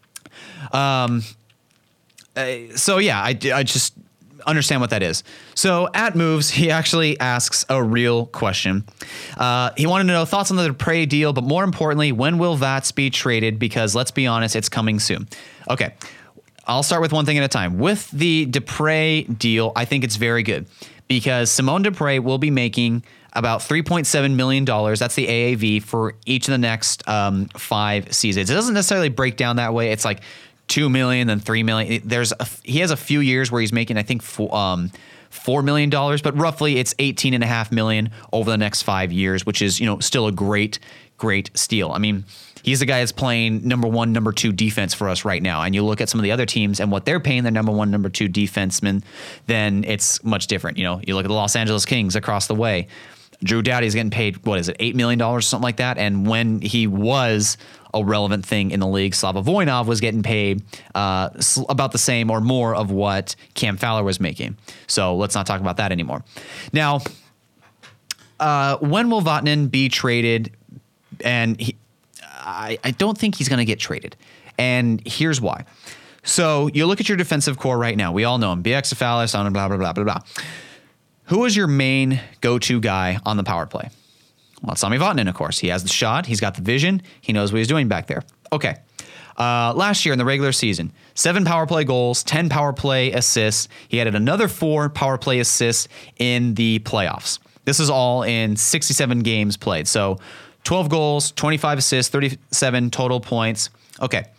Speaker 1: So yeah, I just understand what that is. So at Moves, he actually asks a real question. He wanted to know thoughts on the Dupre deal, but more importantly, when will Vats be traded? Because let's be honest, it's coming soon. Okay, I'll start with one thing at a time. With the Dupre deal, I think it's very good because Simon Dupre will be making about $3.7 million. That's the AAV for each of the next 5 seasons. It doesn't necessarily break down that way. It's like $2 million, then $3 million. He has a few years where he's making, I think, $4 million, but roughly it's $18.5 million over the next 5 years, which is, still a great steal. I mean, he's the guy that's playing number 1, number 2 defense for us right now. And you look at some of the other teams and what they're paying their number 1, number 2 defensemen, then it's much different. You look at the Los Angeles Kings across the way. Drew Doughty's getting paid, $8 million, something like that. And when he was a relevant thing in the league, Slava Voinov was getting paid about the same or more of what Cam Fowler was making. So let's not talk about that anymore. Now, when will Vatanen be traded? And I don't think he's going to get traded. And here's why. So you look at your defensive core right now. We all know him. BX Cephalus, blah, blah, blah, blah, blah. Who is your main go-to guy on the power play? Well, it's Sami Vatanen, of course. He has the shot. He's got the vision. He knows what he's doing back there. Okay. Last year in the regular season, 7 power play goals, 10 power play assists. He added another 4 power play assists in the playoffs. This is all in 67 games played. So 12 goals, 25 assists, 37 total points. Okay.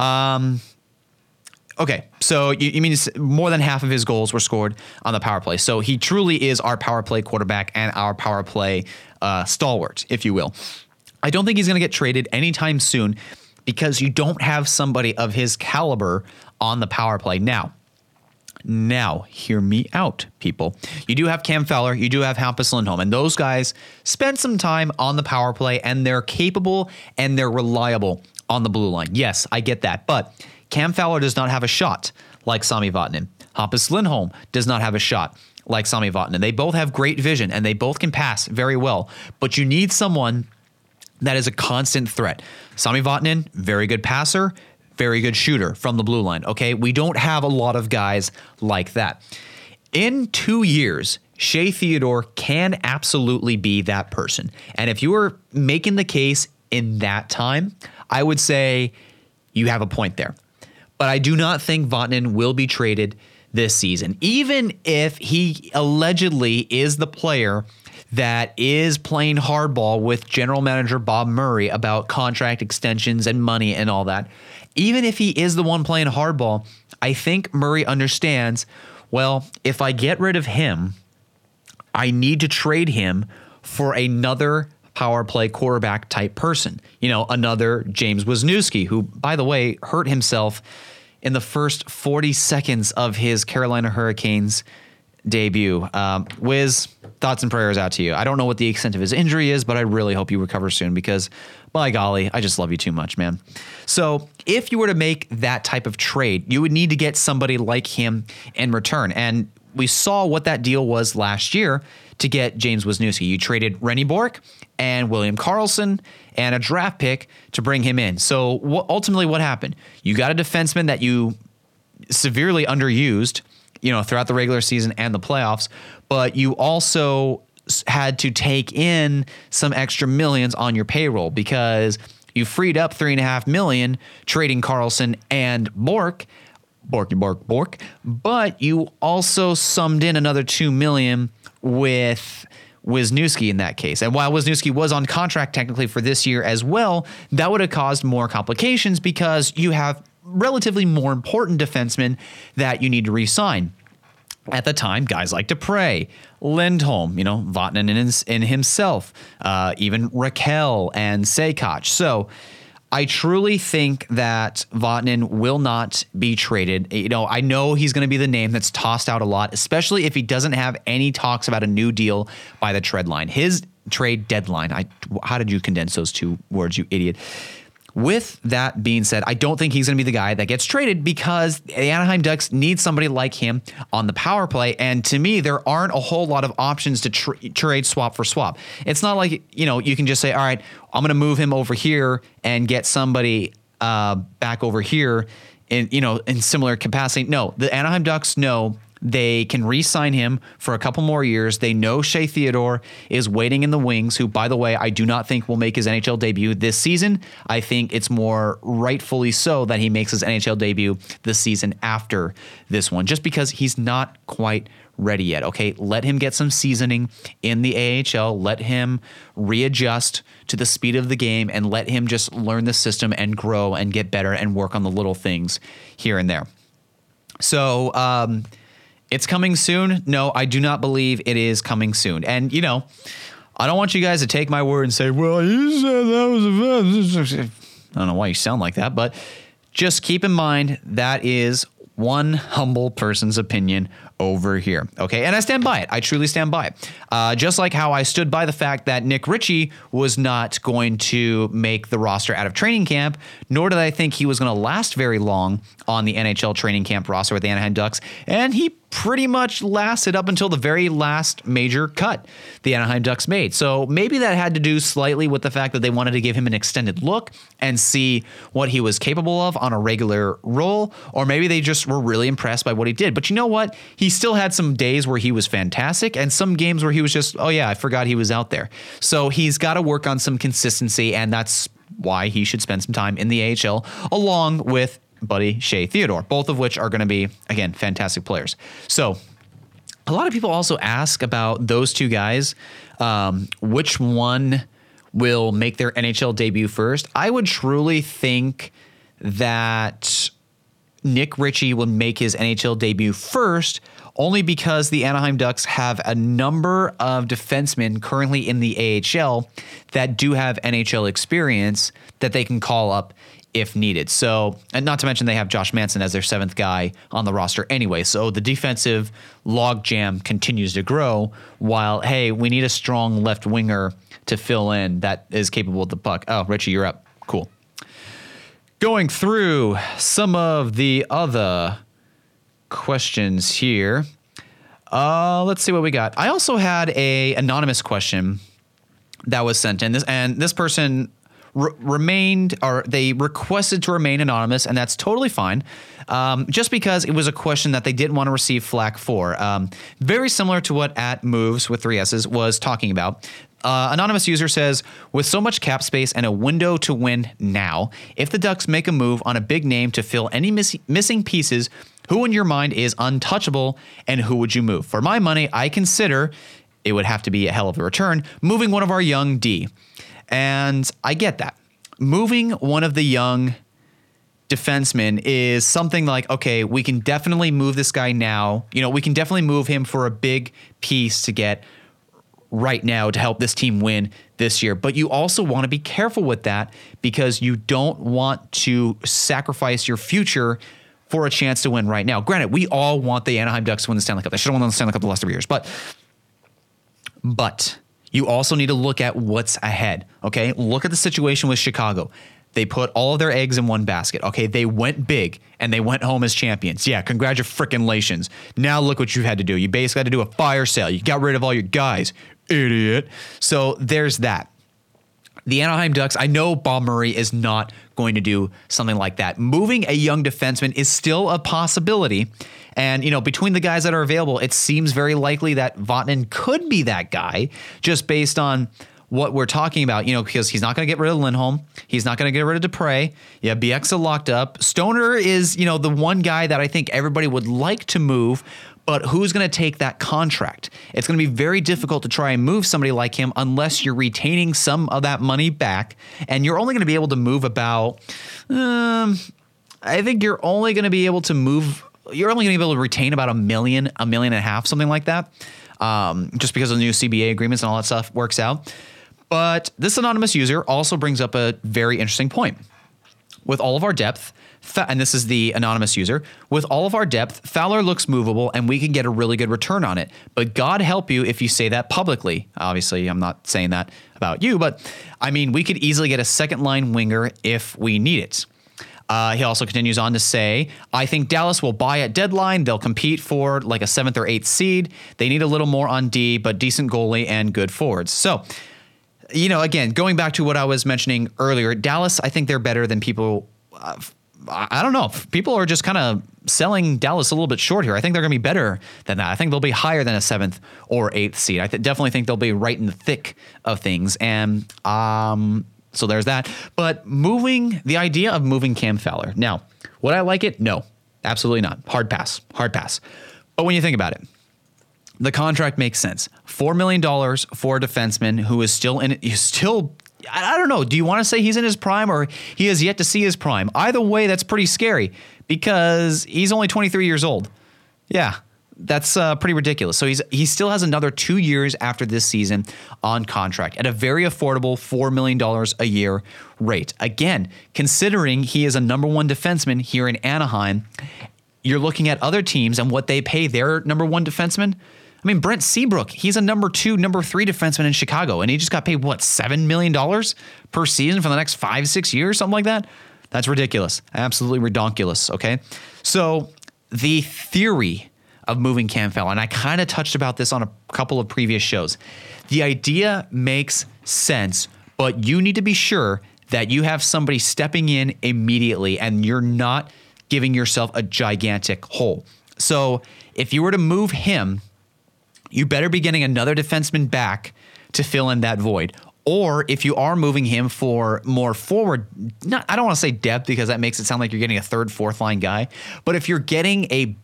Speaker 1: Okay, so you mean more than half of his goals were scored on the power play. So he truly is our power play quarterback and our power play stalwart, if you will. I don't think he's going to get traded anytime soon because you don't have somebody of his caliber on the power play. Now, hear me out, people. You do have Cam Fowler, you do have Hampus Lindholm, and those guys spend some time on the power play, and they're capable and they're reliable on the blue line. Yes, I get that, but Cam Fowler does not have a shot like Sami Vatanen. Hampus Lindholm does not have a shot like Sami Vatanen. They both have great vision, and they both can pass very well, but you need someone that is a constant threat. Sami Vatanen, very good passer, very good shooter from the blue line, okay? We don't have a lot of guys like that. In 2 years, Shea Theodore can absolutely be that person. And if you were making the case in that time, I would say you have a point there. But I do not think Vatanen will be traded this season, even if he allegedly is the player that is playing hardball with general manager Bob Murray about contract extensions and money and all that. Even if he is the one playing hardball, I think Murray understands, well, if I get rid of him, I need to trade him for another power play quarterback type person. Another James Wisniewski, who, by the way, hurt himself in the first 40 seconds of his Carolina Hurricanes debut. Wiz, thoughts and prayers out to you. I don't know what the extent of his injury is, but I really hope you recover soon because, by golly, I just love you too much, man. So if you were to make that type of trade, you would need to get somebody like him in return. And we saw what that deal was last year to get James Wisniewski. You traded Rennie Bork and William Karlsson and a draft pick to bring him in. So ultimately what happened? You got a defenseman that you severely underused, throughout the regular season and the playoffs, but you also had to take in some extra millions on your payroll because you freed up $3.5 million trading Karlsson and Bork, but you also summed in another $2 million with Wisniewski in that case. And while Wisniewski was on contract technically for this year as well, that would have caused more complications because you have relatively more important defensemen that you need to re-sign. At the time, guys like Dupre, Lindholm, Vatanen in himself, even Raquel and Sejkoc. So I truly think that Vatanen will not be traded. I know he's going to be the name that's tossed out a lot, especially if he doesn't have any talks about a new deal by the trade line. His trade deadline. How did you condense those two words, you idiot? With that being said, I don't think he's going to be the guy that gets traded because the Anaheim Ducks need somebody like him on the power play. And to me, there aren't a whole lot of options to trade swap for swap. It's not like, you can just say, all right, I'm going to move him over here and get somebody back over here in similar capacity. No, the Anaheim Ducks know they can re-sign him for a couple more years. They know Shea Theodore is waiting in the wings, who, by the way, I do not think will make his NHL debut this season. I think it's more rightfully so that he makes his NHL debut the season after this one, just because he's not quite ready yet. Okay, let him get some seasoning in the AHL. Let him readjust to the speed of the game and let him just learn the system and grow and get better and work on the little things here and there. So, it's coming soon. No, I do not believe it is coming soon. And, I don't want you guys to take my word and say, well, you said that was I don't know why you sound like that, but just keep in mind that is one humble person's opinion over here. Okay. And I stand by it. I truly stand by it. Just like how I stood by the fact that Nick Ritchie was not going to make the roster out of training camp, nor did I think he was going to last very long on the NHL training camp roster with the Anaheim Ducks. And he pretty much lasted up until the very last major cut the Anaheim Ducks made. So maybe that had to do slightly with the fact that they wanted to give him an extended look and see what he was capable of on a regular role, or maybe they just were really impressed by what he did. But you know what? He still had some days where he was fantastic and some games where he was just, oh yeah, I forgot he was out there. So he's got to work on some consistency, and that's why he should spend some time in the AHL along with buddy Shea Theodore, both of which are going to be, again, fantastic players. So a lot of people also ask about those two guys, which one will make their NHL debut first. I would truly think that Nick Ritchie will make his NHL debut first, only because the Anaheim Ducks have a number of defensemen currently in the AHL that do have NHL experience that they can call up if needed. So, and not to mention they have Josh Manson as their seventh guy on the roster anyway. So the defensive logjam continues to grow while, hey, we need a strong left winger to fill in that is capable of the puck. Oh, Richie, you're up. Cool. Going through some of the other questions here. Let's see what we got. I also had a anonymous question that was sent in. This person remained, or they requested to remain anonymous, and that's totally fine. Just because it was a question that they didn't want to receive flack for. Very similar to what @moves with 3 S's was talking about. Anonymous user says, with so much cap space and a window to win now, if the Ducks make a move on a big name to fill any missing pieces, who in your mind is untouchable and who would you move? For my money, I consider, it would have to be a hell of a return, moving one of our young D. And I get that. Moving one of the young defensemen is something like, okay, we can definitely move this guy now. We can definitely move him for a big piece to get right now to help this team win this year. But you also want to be careful with that because you don't want to sacrifice your future for a chance to win right now. Granted, we all want the Anaheim Ducks to win the Stanley Cup. They should have won the Stanley Cup the last 3 years. But you also need to look at what's ahead, okay? Look at the situation with Chicago. They put all of their eggs in one basket, okay? They went big, and they went home as champions. Yeah, congratulations. Now look what you've had to do. You basically had to do a fire sale. You got rid of all your guys, idiot. So there's that. The Anaheim Ducks, I know Bob Murray is not going to do something like that. Moving a young defenseman is still a possibility. And, between the guys that are available, it seems very likely that Vatanen could be that guy just based on what we're talking about, because he's not going to get rid of Lindholm. He's not going to get rid of Dupre. Yeah, Bieksa locked up. Stoner is, the one guy that I think everybody would like to move, but who's going to take that contract? It's going to be very difficult to try and move somebody like him unless you're retaining some of that money back. And you're only going to be able to move about, I think you're only going to be able to retain about $1 million, $1.5 million, something like that. Just because of the new CBA agreements and all that stuff works out. But this anonymous user also brings up a very interesting point. With all of our depth, and this is the anonymous user, with all of our depth, Fowler looks movable and we can get a really good return on it. But God help you if you say that publicly. Obviously, I'm not saying that about you, but I mean, we could easily get a second line winger if we need it. He also continues on to say, I think Dallas will buy at deadline. They'll compete for like a 7th or 8th seed. They need a little more on D, but decent goalie and good forwards. So, again, going back to what I was mentioning earlier, Dallas, I think they're better than people. I don't know. People are just kind of selling Dallas a little bit short here. I think they're going to be better than that. I think they'll be higher than a 7th or 8th seed. I definitely think they'll be right in the thick of things. And, so there's that. But the idea of moving Cam Fowler. Now, would I like it? No, absolutely not. Hard pass. But when you think about it, the contract makes sense. $4 million for a defenseman who is still I don't know. Do you want to say he's in his prime or he has yet to see his prime? Either way, that's pretty scary because he's only 23 years old. Yeah. That's pretty ridiculous. So he still has another 2 years after this season on contract at a very affordable $4 million a year rate. Again, considering he is a number one defenseman here in Anaheim, you're looking at other teams and what they pay their number one defenseman. I mean, Brent Seabrook, he's a number 2, number 3 defenseman in Chicago, and he just got paid, $7 million per season for the next 5-6 years, something like that? That's ridiculous. Absolutely redonkulous, okay? So the theory of moving Cam Fowler, and I kind of touched about this on a couple of previous shows. The idea makes sense, but you need to be sure that you have somebody stepping in immediately and you're not giving yourself a gigantic hole. So if you were to move him, you better be getting another defenseman back to fill in that void. Or if you are moving him for more forward, I don't want to say depth because that makes it sound like you're getting a 3rd, 4th line guy. But if you're getting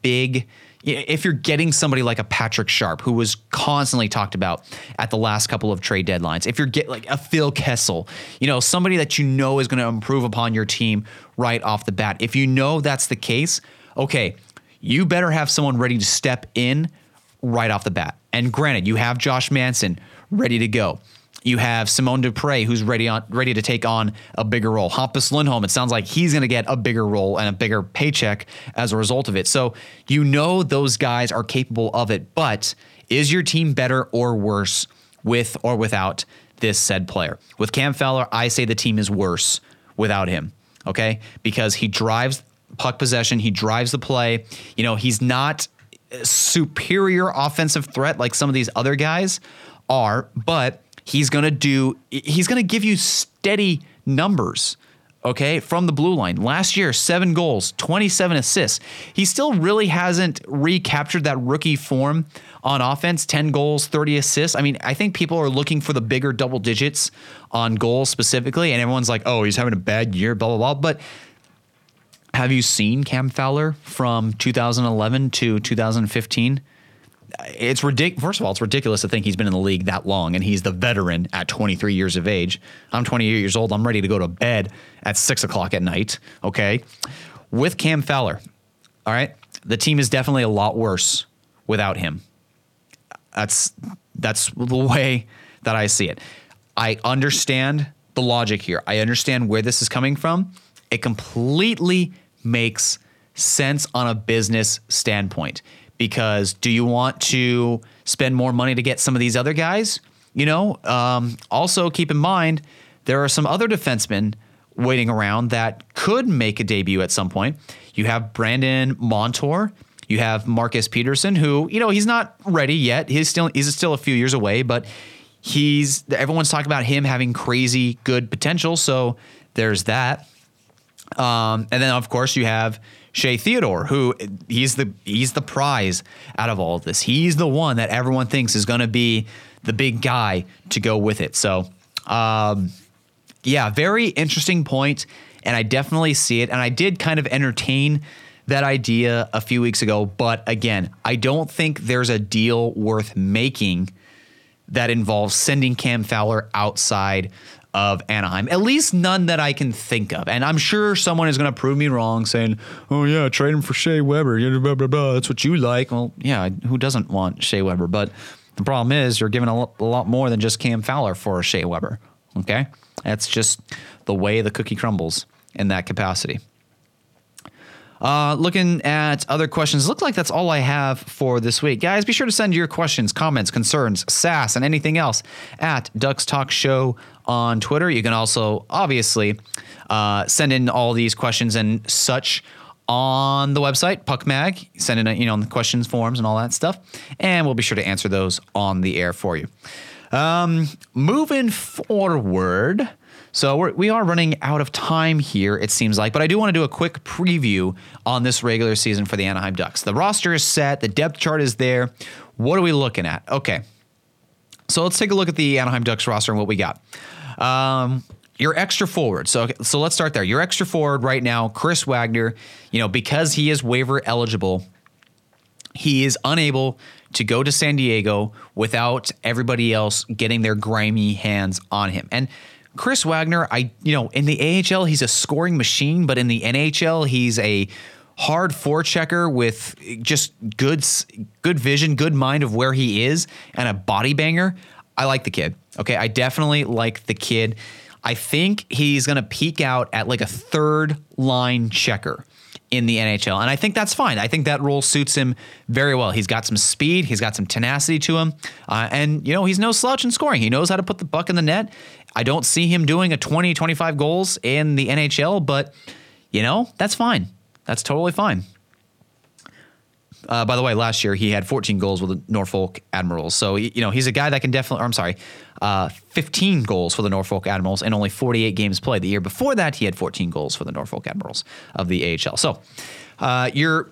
Speaker 1: if you're getting somebody like a Patrick Sharp, who was constantly talked about at the last couple of trade deadlines, if you're getting like a Phil Kessel, somebody that is going to improve upon your team right off the bat. If you know that's the case, okay, you better have someone ready to step in right off the bat. And granted, you have Josh Manson ready to go. You have Simone Dupre, who's ready to take on a bigger role. Hampus Lindholm, it sounds like he's going to get a bigger role and a bigger paycheck as a result of it. So those guys are capable of it. But is your team better or worse with or without this said player? With Cam Fowler, I say the team is worse without him, okay? Because he drives puck possession. He drives the play. He's not superior offensive threat like some of these other guys are, but he's going to give you steady numbers, okay, from the blue line. Last year, 7 goals, 27 assists. He still really hasn't recaptured that rookie form on offense, 10 goals, 30 assists. I mean, I think people are looking for the bigger double digits on goals specifically, and everyone's like, oh, he's having a bad year, blah, blah, blah. But have you seen Cam Fowler from 2011 to 2015? It's ridiculous. First of all, it's ridiculous to think he's been in the league that long and he's the veteran at 23 years of age. I'm 28 years old. I'm ready to go to bed at 6 o'clock at night. Okay. With Cam Fowler. All right. The team is definitely a lot worse without him. That's the way that I see it. I understand the logic here. I understand where this is coming from. It completely makes sense on a business standpoint, because do you want to spend more money to get some of these other guys? Also keep in mind, there are some other defensemen waiting around that could make a debut at some point. You have Brandon Montour. You have Marcus Peterson, who, he's not ready yet. He's still a few years away, but everyone's talking about him having crazy good potential. So there's that. And then of course you have Shea Theodore, who he's the prize out of all of this. He's the one that everyone thinks is going to be the big guy to go with it. So, very interesting point, and I definitely see it. And I did kind of entertain that idea a few weeks ago, but again, I don't think there's a deal worth making that involves sending Cam Fowler outside of Anaheim, at least none that I can think of. And I'm sure someone is going to prove me wrong saying, oh yeah, trade him for Shea Weber, blah, blah, blah. That's what you like. Well, yeah, who doesn't want Shea Weber? But the problem is you're giving a lot more than just Cam Fowler for Shea Weber. Okay. That's just the way the cookie crumbles in that capacity. Looking at other questions, look like that's all I have for this week. Guys, be sure to send your questions, comments, concerns, sass, and anything else at Ducks Talk Show on Twitter. You can also obviously send in all these questions and such on the website, Puck Mag. Send in on the questions forms and all that stuff, and we'll be sure to answer those on the air for you. Moving forward. So we are running out of time here, it seems like, but I do want to do a quick preview on this regular season for the Anaheim Ducks. The roster is set. The depth chart is there. What are we looking at? Okay. So let's take a look at the Anaheim Ducks roster and what we got. Your extra forward. So let's start there. Your extra forward right now, Chris Wagner, because he is waiver eligible, he is unable to go to San Diego without everybody else getting their grimy hands on him. And Chris Wagner, in the AHL, he's a scoring machine, but in the NHL, he's a hard forechecker with just good vision, good mind of where he is, and a body banger. I like the kid. Okay, I definitely like the kid. I think he's going to peak out at like a third line checker in the NHL, and I think that's fine. I think that role suits him very well. He's got some speed. He's got some tenacity to him, and he's no slouch in scoring. He knows how to put the puck in the net. I don't see him doing a 20, 25 goals in the NHL, but, that's fine. That's totally fine. By the way, last year he had 14 goals with the Norfolk Admirals. So, he's a guy that can definitely, 15 goals for the Norfolk Admirals and only 48 games played. The year before that, he had 14 goals for the Norfolk Admirals of the AHL. So, you're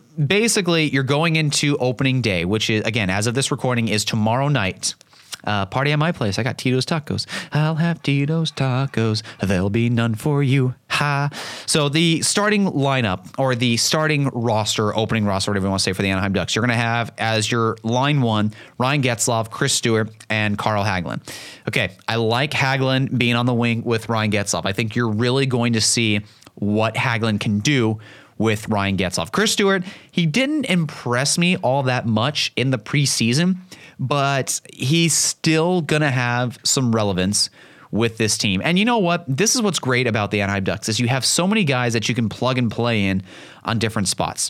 Speaker 1: going into opening day, which is, again, as of this recording, is tomorrow night. Party at my place. I got Tito's tacos. I'll have Tito's tacos. There'll be none for you. Ha. So the starting lineup, or the starting roster, opening roster, whatever you want to say, for the Anaheim Ducks, you're going to have as your line one, Ryan Getzlaf, Chris Stewart, and Carl Hagelin. Okay, I like Hagelin being on the wing with Ryan Getzlaf. I think you're really going to see what Hagelin can do with Ryan Getzlaf. Chris Stewart, he didn't impress me all that much in the preseason, but he's still going to have some relevance with this team. And you know what? This is what's great about the Anaheim Ducks is you have so many guys that you can plug and play in on different spots.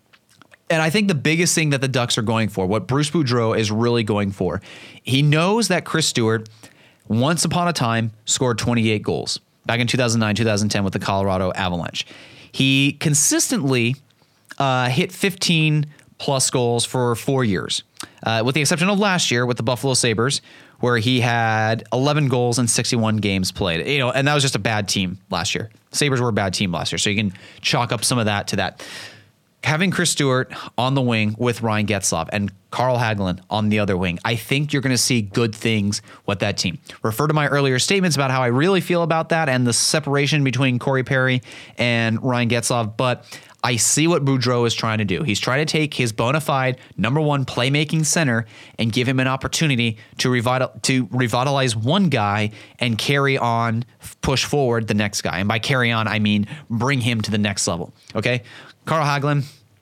Speaker 1: And I think the biggest thing that the Ducks are going for, what Bruce Boudreau is really going for, he knows that Chris Stewart, once upon a time, scored 28 goals back in 2009, 2010 with the Colorado Avalanche. He consistently hit 15 plus goals for 4 years, with the exception of last year with the Buffalo Sabres, where he had 11 goals in 61 games played. And that was just a bad team last year. Sabres were a bad team last year, so you can chalk up some of that to that. Having Chris Stewart on the wing with Ryan Getzlaf and Carl Hagelin on the other wing, I think you're going to see good things with that team. Refer to my earlier statements about how I really feel about that and the separation between Corey Perry and Ryan Getzlaf, but I see what Boudreau is trying to do. He's trying to take his bona fide number one playmaking center and give him an opportunity to revitalize one guy and carry on, push forward the next guy. And by carry on, I mean bring him to the next level. Okay? Carl Hagelin,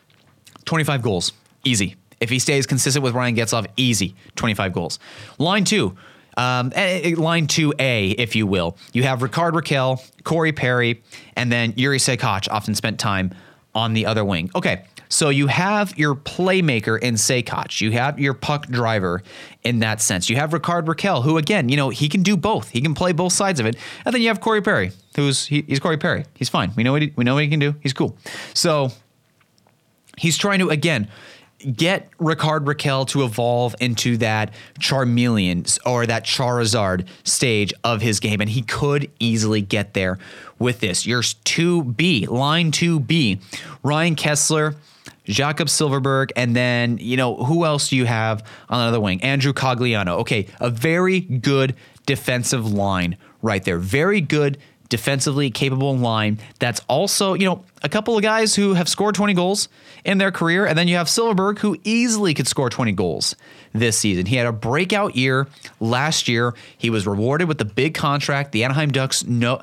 Speaker 1: 25 goals. Easy. If he stays consistent with Ryan Getzlaf, easy. 25 goals. Line two, line 2A, if you will. You have Ricard Raquel, Corey Perry, and then Yuri Sejkoc often spent time on the other wing. Okay, so you have your playmaker in Sejkoc. You have your puck driver in that sense. You have Ricard Raquel, who, again, he can do both. He can play both sides of it. And then you have Corey Perry, he's Corey Perry. He's fine. We know what he can do. He's cool. So he's trying to, again, get Ricard Raquel to evolve into that Charmeleon or that Charizard stage of his game, and he could easily get there with this. Your 2B, line 2B, Ryan Kessler, Jakob Silverberg, and then, who else do you have on the other wing? Andrew Cogliano. Okay, a very good defensive line right there. Very good defensively capable line. That's also, a couple of guys who have scored 20 goals in their career. And then you have Silverberg, who easily could score 20 goals this season. He had a breakout year last year. He was rewarded with the big contract. The Anaheim Ducks,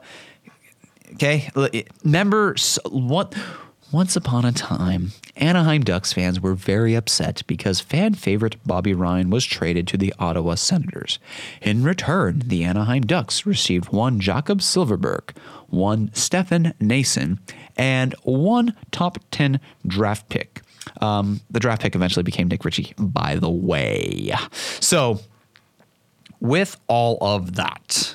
Speaker 1: remember what? Once upon a time, Anaheim Ducks fans were very upset because fan favorite Bobby Ryan was traded to the Ottawa Senators. In return, the Anaheim Ducks received one Jakob Silverberg, one Stefan Nason, and one top 10 draft pick. The draft pick eventually became Nick Ritchie, by the way. So, with all of that,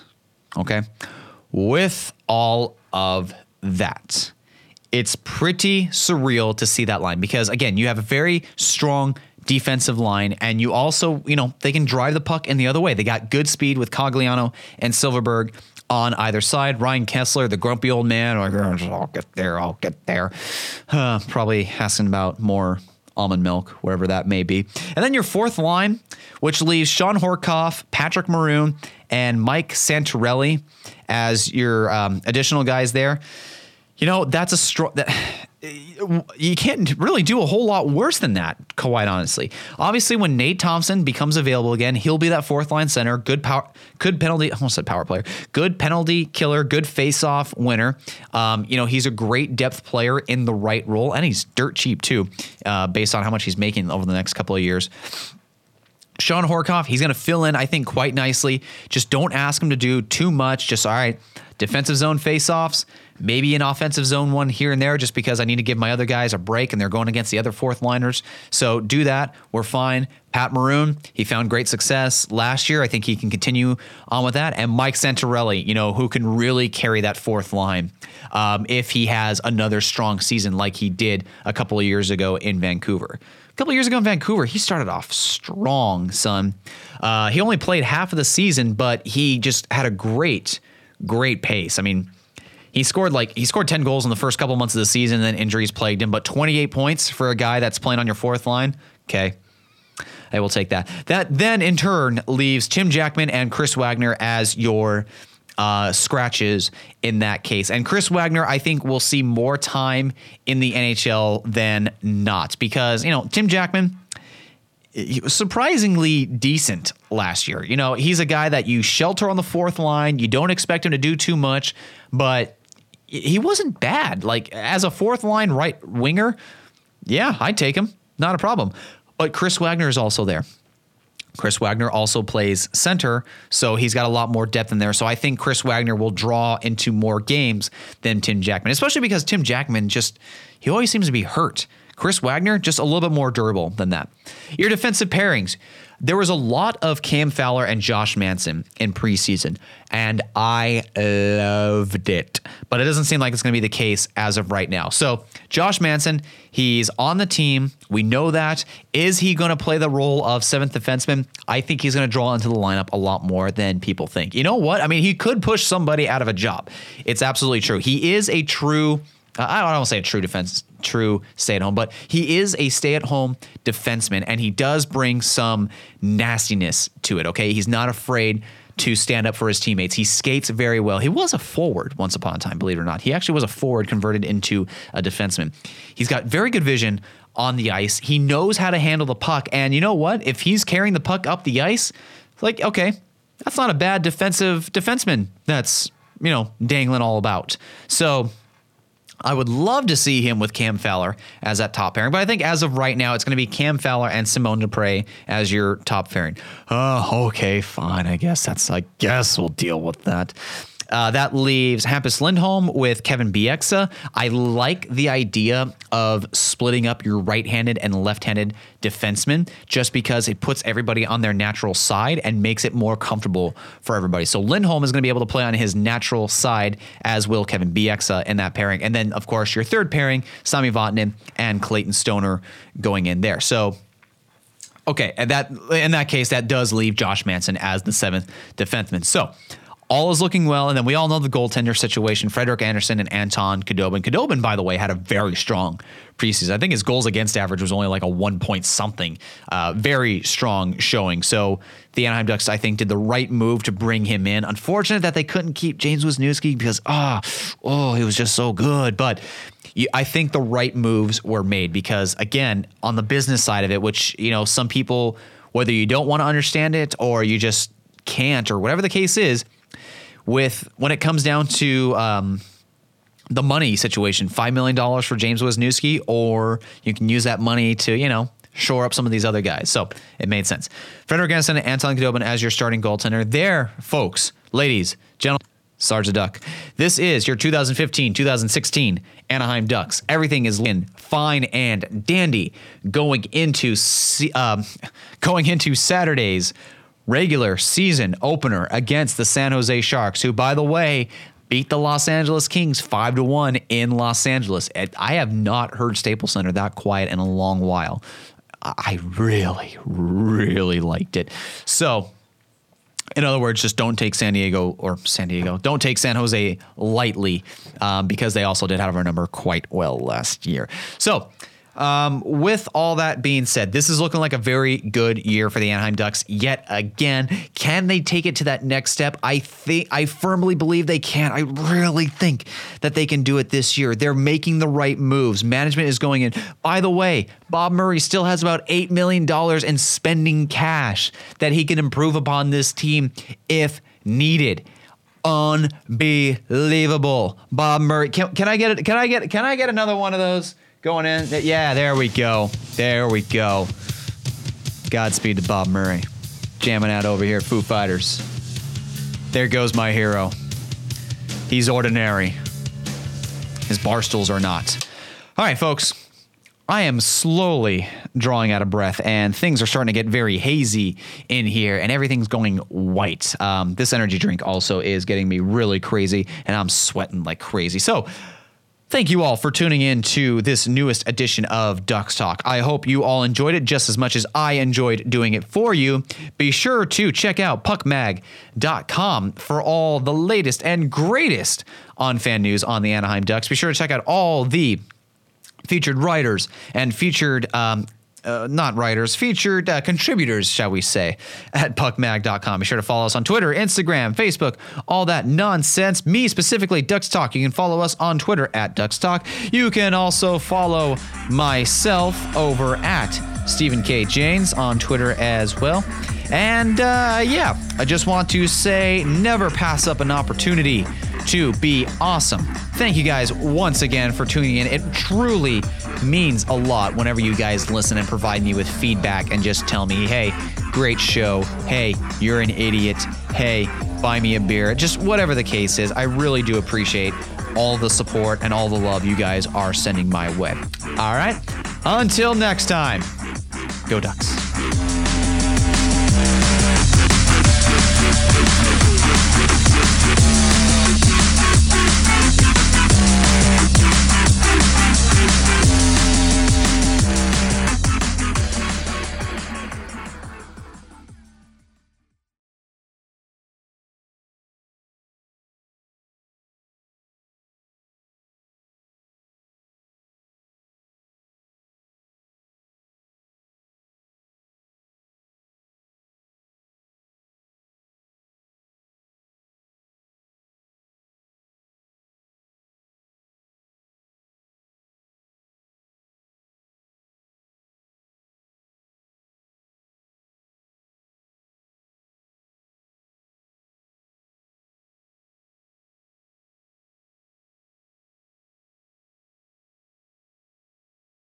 Speaker 1: it's pretty surreal to see that line because, again, you have a very strong defensive line, and you also, they can drive the puck in the other way. They got good speed with Cogliano and Silverberg on either side. Ryan Kessler, the grumpy old man, I'll get there. Probably asking about more almond milk, wherever that may be. And then your fourth line, which leaves Sean Horkoff, Patrick Maroon, and Mike Santorelli as your additional guys there. That's a strong. You can't really do a whole lot worse than that, quite honestly. Obviously, when Nate Thompson becomes available again, he'll be that fourth line center. Good penalty. I almost said power player. Good penalty killer. Good face-off winner. He's a great depth player in the right role, and he's dirt cheap too, based on how much he's making over the next couple of years. Sean Horkoff, he's going to fill in, I think, quite nicely. Just don't ask him to do too much. Just, all right, defensive zone face-offs, maybe an offensive zone one here and there just because I need to give my other guys a break and they're going against the other fourth liners. So do that. We're fine. Pat Maroon, he found great success last year. I think he can continue on with that. And Mike Santorelli, who can really carry that fourth line if he has another strong season like he did a couple of years ago in Vancouver. A couple of years ago in Vancouver, he started off strong, son. He only played half of the season, but he just had a great pace. I mean, he scored 10 goals in the first couple months of the season, and then injuries plagued him. But 28 points for a guy that's playing on your fourth line, okay, I will take that. That then in turn leaves Tim Jackman and Chris Wagner as your scratches in that case. And Chris Wagner, I think, will see more time in the NHL than not because, Tim Jackman, he was surprisingly decent last year. He's a guy that you shelter on the fourth line. You don't expect him to do too much, but he wasn't bad. Like, as a fourth line right winger, yeah, I'd take him. Not a problem. But Chris Wagner is also there. Chris Wagner also plays center, so he's got a lot more depth in there. So I think Chris Wagner will draw into more games than Tim Jackman, especially because Tim Jackman he always seems to be hurt. Chris Wagner, just a little bit more durable than that. Your defensive pairings. There was a lot of Cam Fowler and Josh Manson in preseason, and I loved it. But it doesn't seem like it's going to be the case as of right now. So Josh Manson, he's on the team. We know that. Is he going to play the role of seventh defenseman? I think he's going to draw into the lineup a lot more than people think. You know what? I mean, he could push somebody out of a job. It's absolutely true. He is a true... I don't want to say a true stay-at-home, but he is a stay-at-home defenseman, and he does bring some nastiness to it, okay? He's not afraid to stand up for his teammates. He skates very well. He was a forward once upon a time, believe it or not. He actually was a forward converted into a defenseman. He's got very good vision on the ice. He knows how to handle the puck, and you know what? If he's carrying the puck up the ice, okay, that's not a bad defenseman that's, dangling all about. So... I would love to see him with Cam Fowler as that top pairing, but I think as of right now, it's going to be Cam Fowler and Simone Dupre as your top pairing. Oh, okay, fine. I guess we'll deal with that. That leaves Hampus Lindholm with Kevin Bieksa. I like the idea of splitting up your right-handed and left-handed defensemen just because it puts everybody on their natural side and makes it more comfortable for everybody. So Lindholm is going to be able to play on his natural side, as will Kevin Bieksa in that pairing. And then, of course, your third pairing, Sami Vatanen and Clayton Stoner going in there. So okay, and that in that case, that does leave Josh Manson as the seventh defenseman. So all is looking well, and then we all know the goaltender situation, Frederik Andersen and Anton Khudobin. Khudobin, by the way, had a very strong preseason. I think his goals against average was only like a 1 point something. Very strong showing. So the Anaheim Ducks, I think, did the right move to bring him in. Unfortunate that they couldn't keep James Wisniewski because, he was just so good. But I think the right moves were made because, again, on the business side of it, which, some people, whether you don't want to understand it or you just can't or whatever the case is, when it comes down to the money situation, $5 million for James Wisniewski, or you can use that money to, shore up some of these other guys. So it made sense. Frederik Andersen and Anton Khudobin as your starting goaltender. There, folks, ladies, gentlemen, Sarge the Duck. This is your 2015-2016 Anaheim Ducks. Everything is in fine and dandy going into Saturday's regular season opener against the San Jose Sharks, who, by the way, beat the Los Angeles Kings 5-1 in Los Angeles. I have not heard Staples Center that quiet in a long while. I really, really liked it. So, in other words, just don't take don't take San Jose lightly because they also did have our number quite well last year. So, with all that being said, this is looking like a very good year for the Anaheim Ducks yet again. Can they take it to that next step? I firmly believe they can. I really think that they can do it this year. They're making the right moves. Management is going in. By the way, Bob Murray still has about $8 million in spending cash that he can improve upon this team if needed. Unbelievable. Bob Murray. Can I get another one of those? Going in. Yeah, there we go. Godspeed to Bob Murray. Jamming out over here at Foo Fighters. There goes my hero. He's ordinary. His bar stools are not. All right, folks. I am slowly drawing out of breath, and things are starting to get very hazy in here, and everything's going white. This energy drink also is getting me really crazy, and I'm sweating like crazy. So, thank you all for tuning in to this newest edition of Ducks Talk. I hope you all enjoyed it just as much as I enjoyed doing it for you. Be sure to check out puckmag.com for all the latest and greatest on fan news on the Anaheim Ducks. Be sure to check out all the featured writers and featured contributors, shall we say, at puckmag.com. Be sure to follow us on Twitter, Instagram, Facebook, all that nonsense. Me specifically, Ducks Talk. You can follow us on Twitter at Ducks Talk. You can also follow myself over at Stephen K. Janes on Twitter as well. And I just want to say never pass up an opportunity to be awesome. Thank you guys once again for tuning in. It truly means a lot whenever you guys listen and provide me with feedback and just tell me, hey, great show. Hey, you're an idiot. Hey, buy me a beer. Just whatever the case is, I really do appreciate all the support and all the love you guys are sending my way. All right, until next time, go Ducks.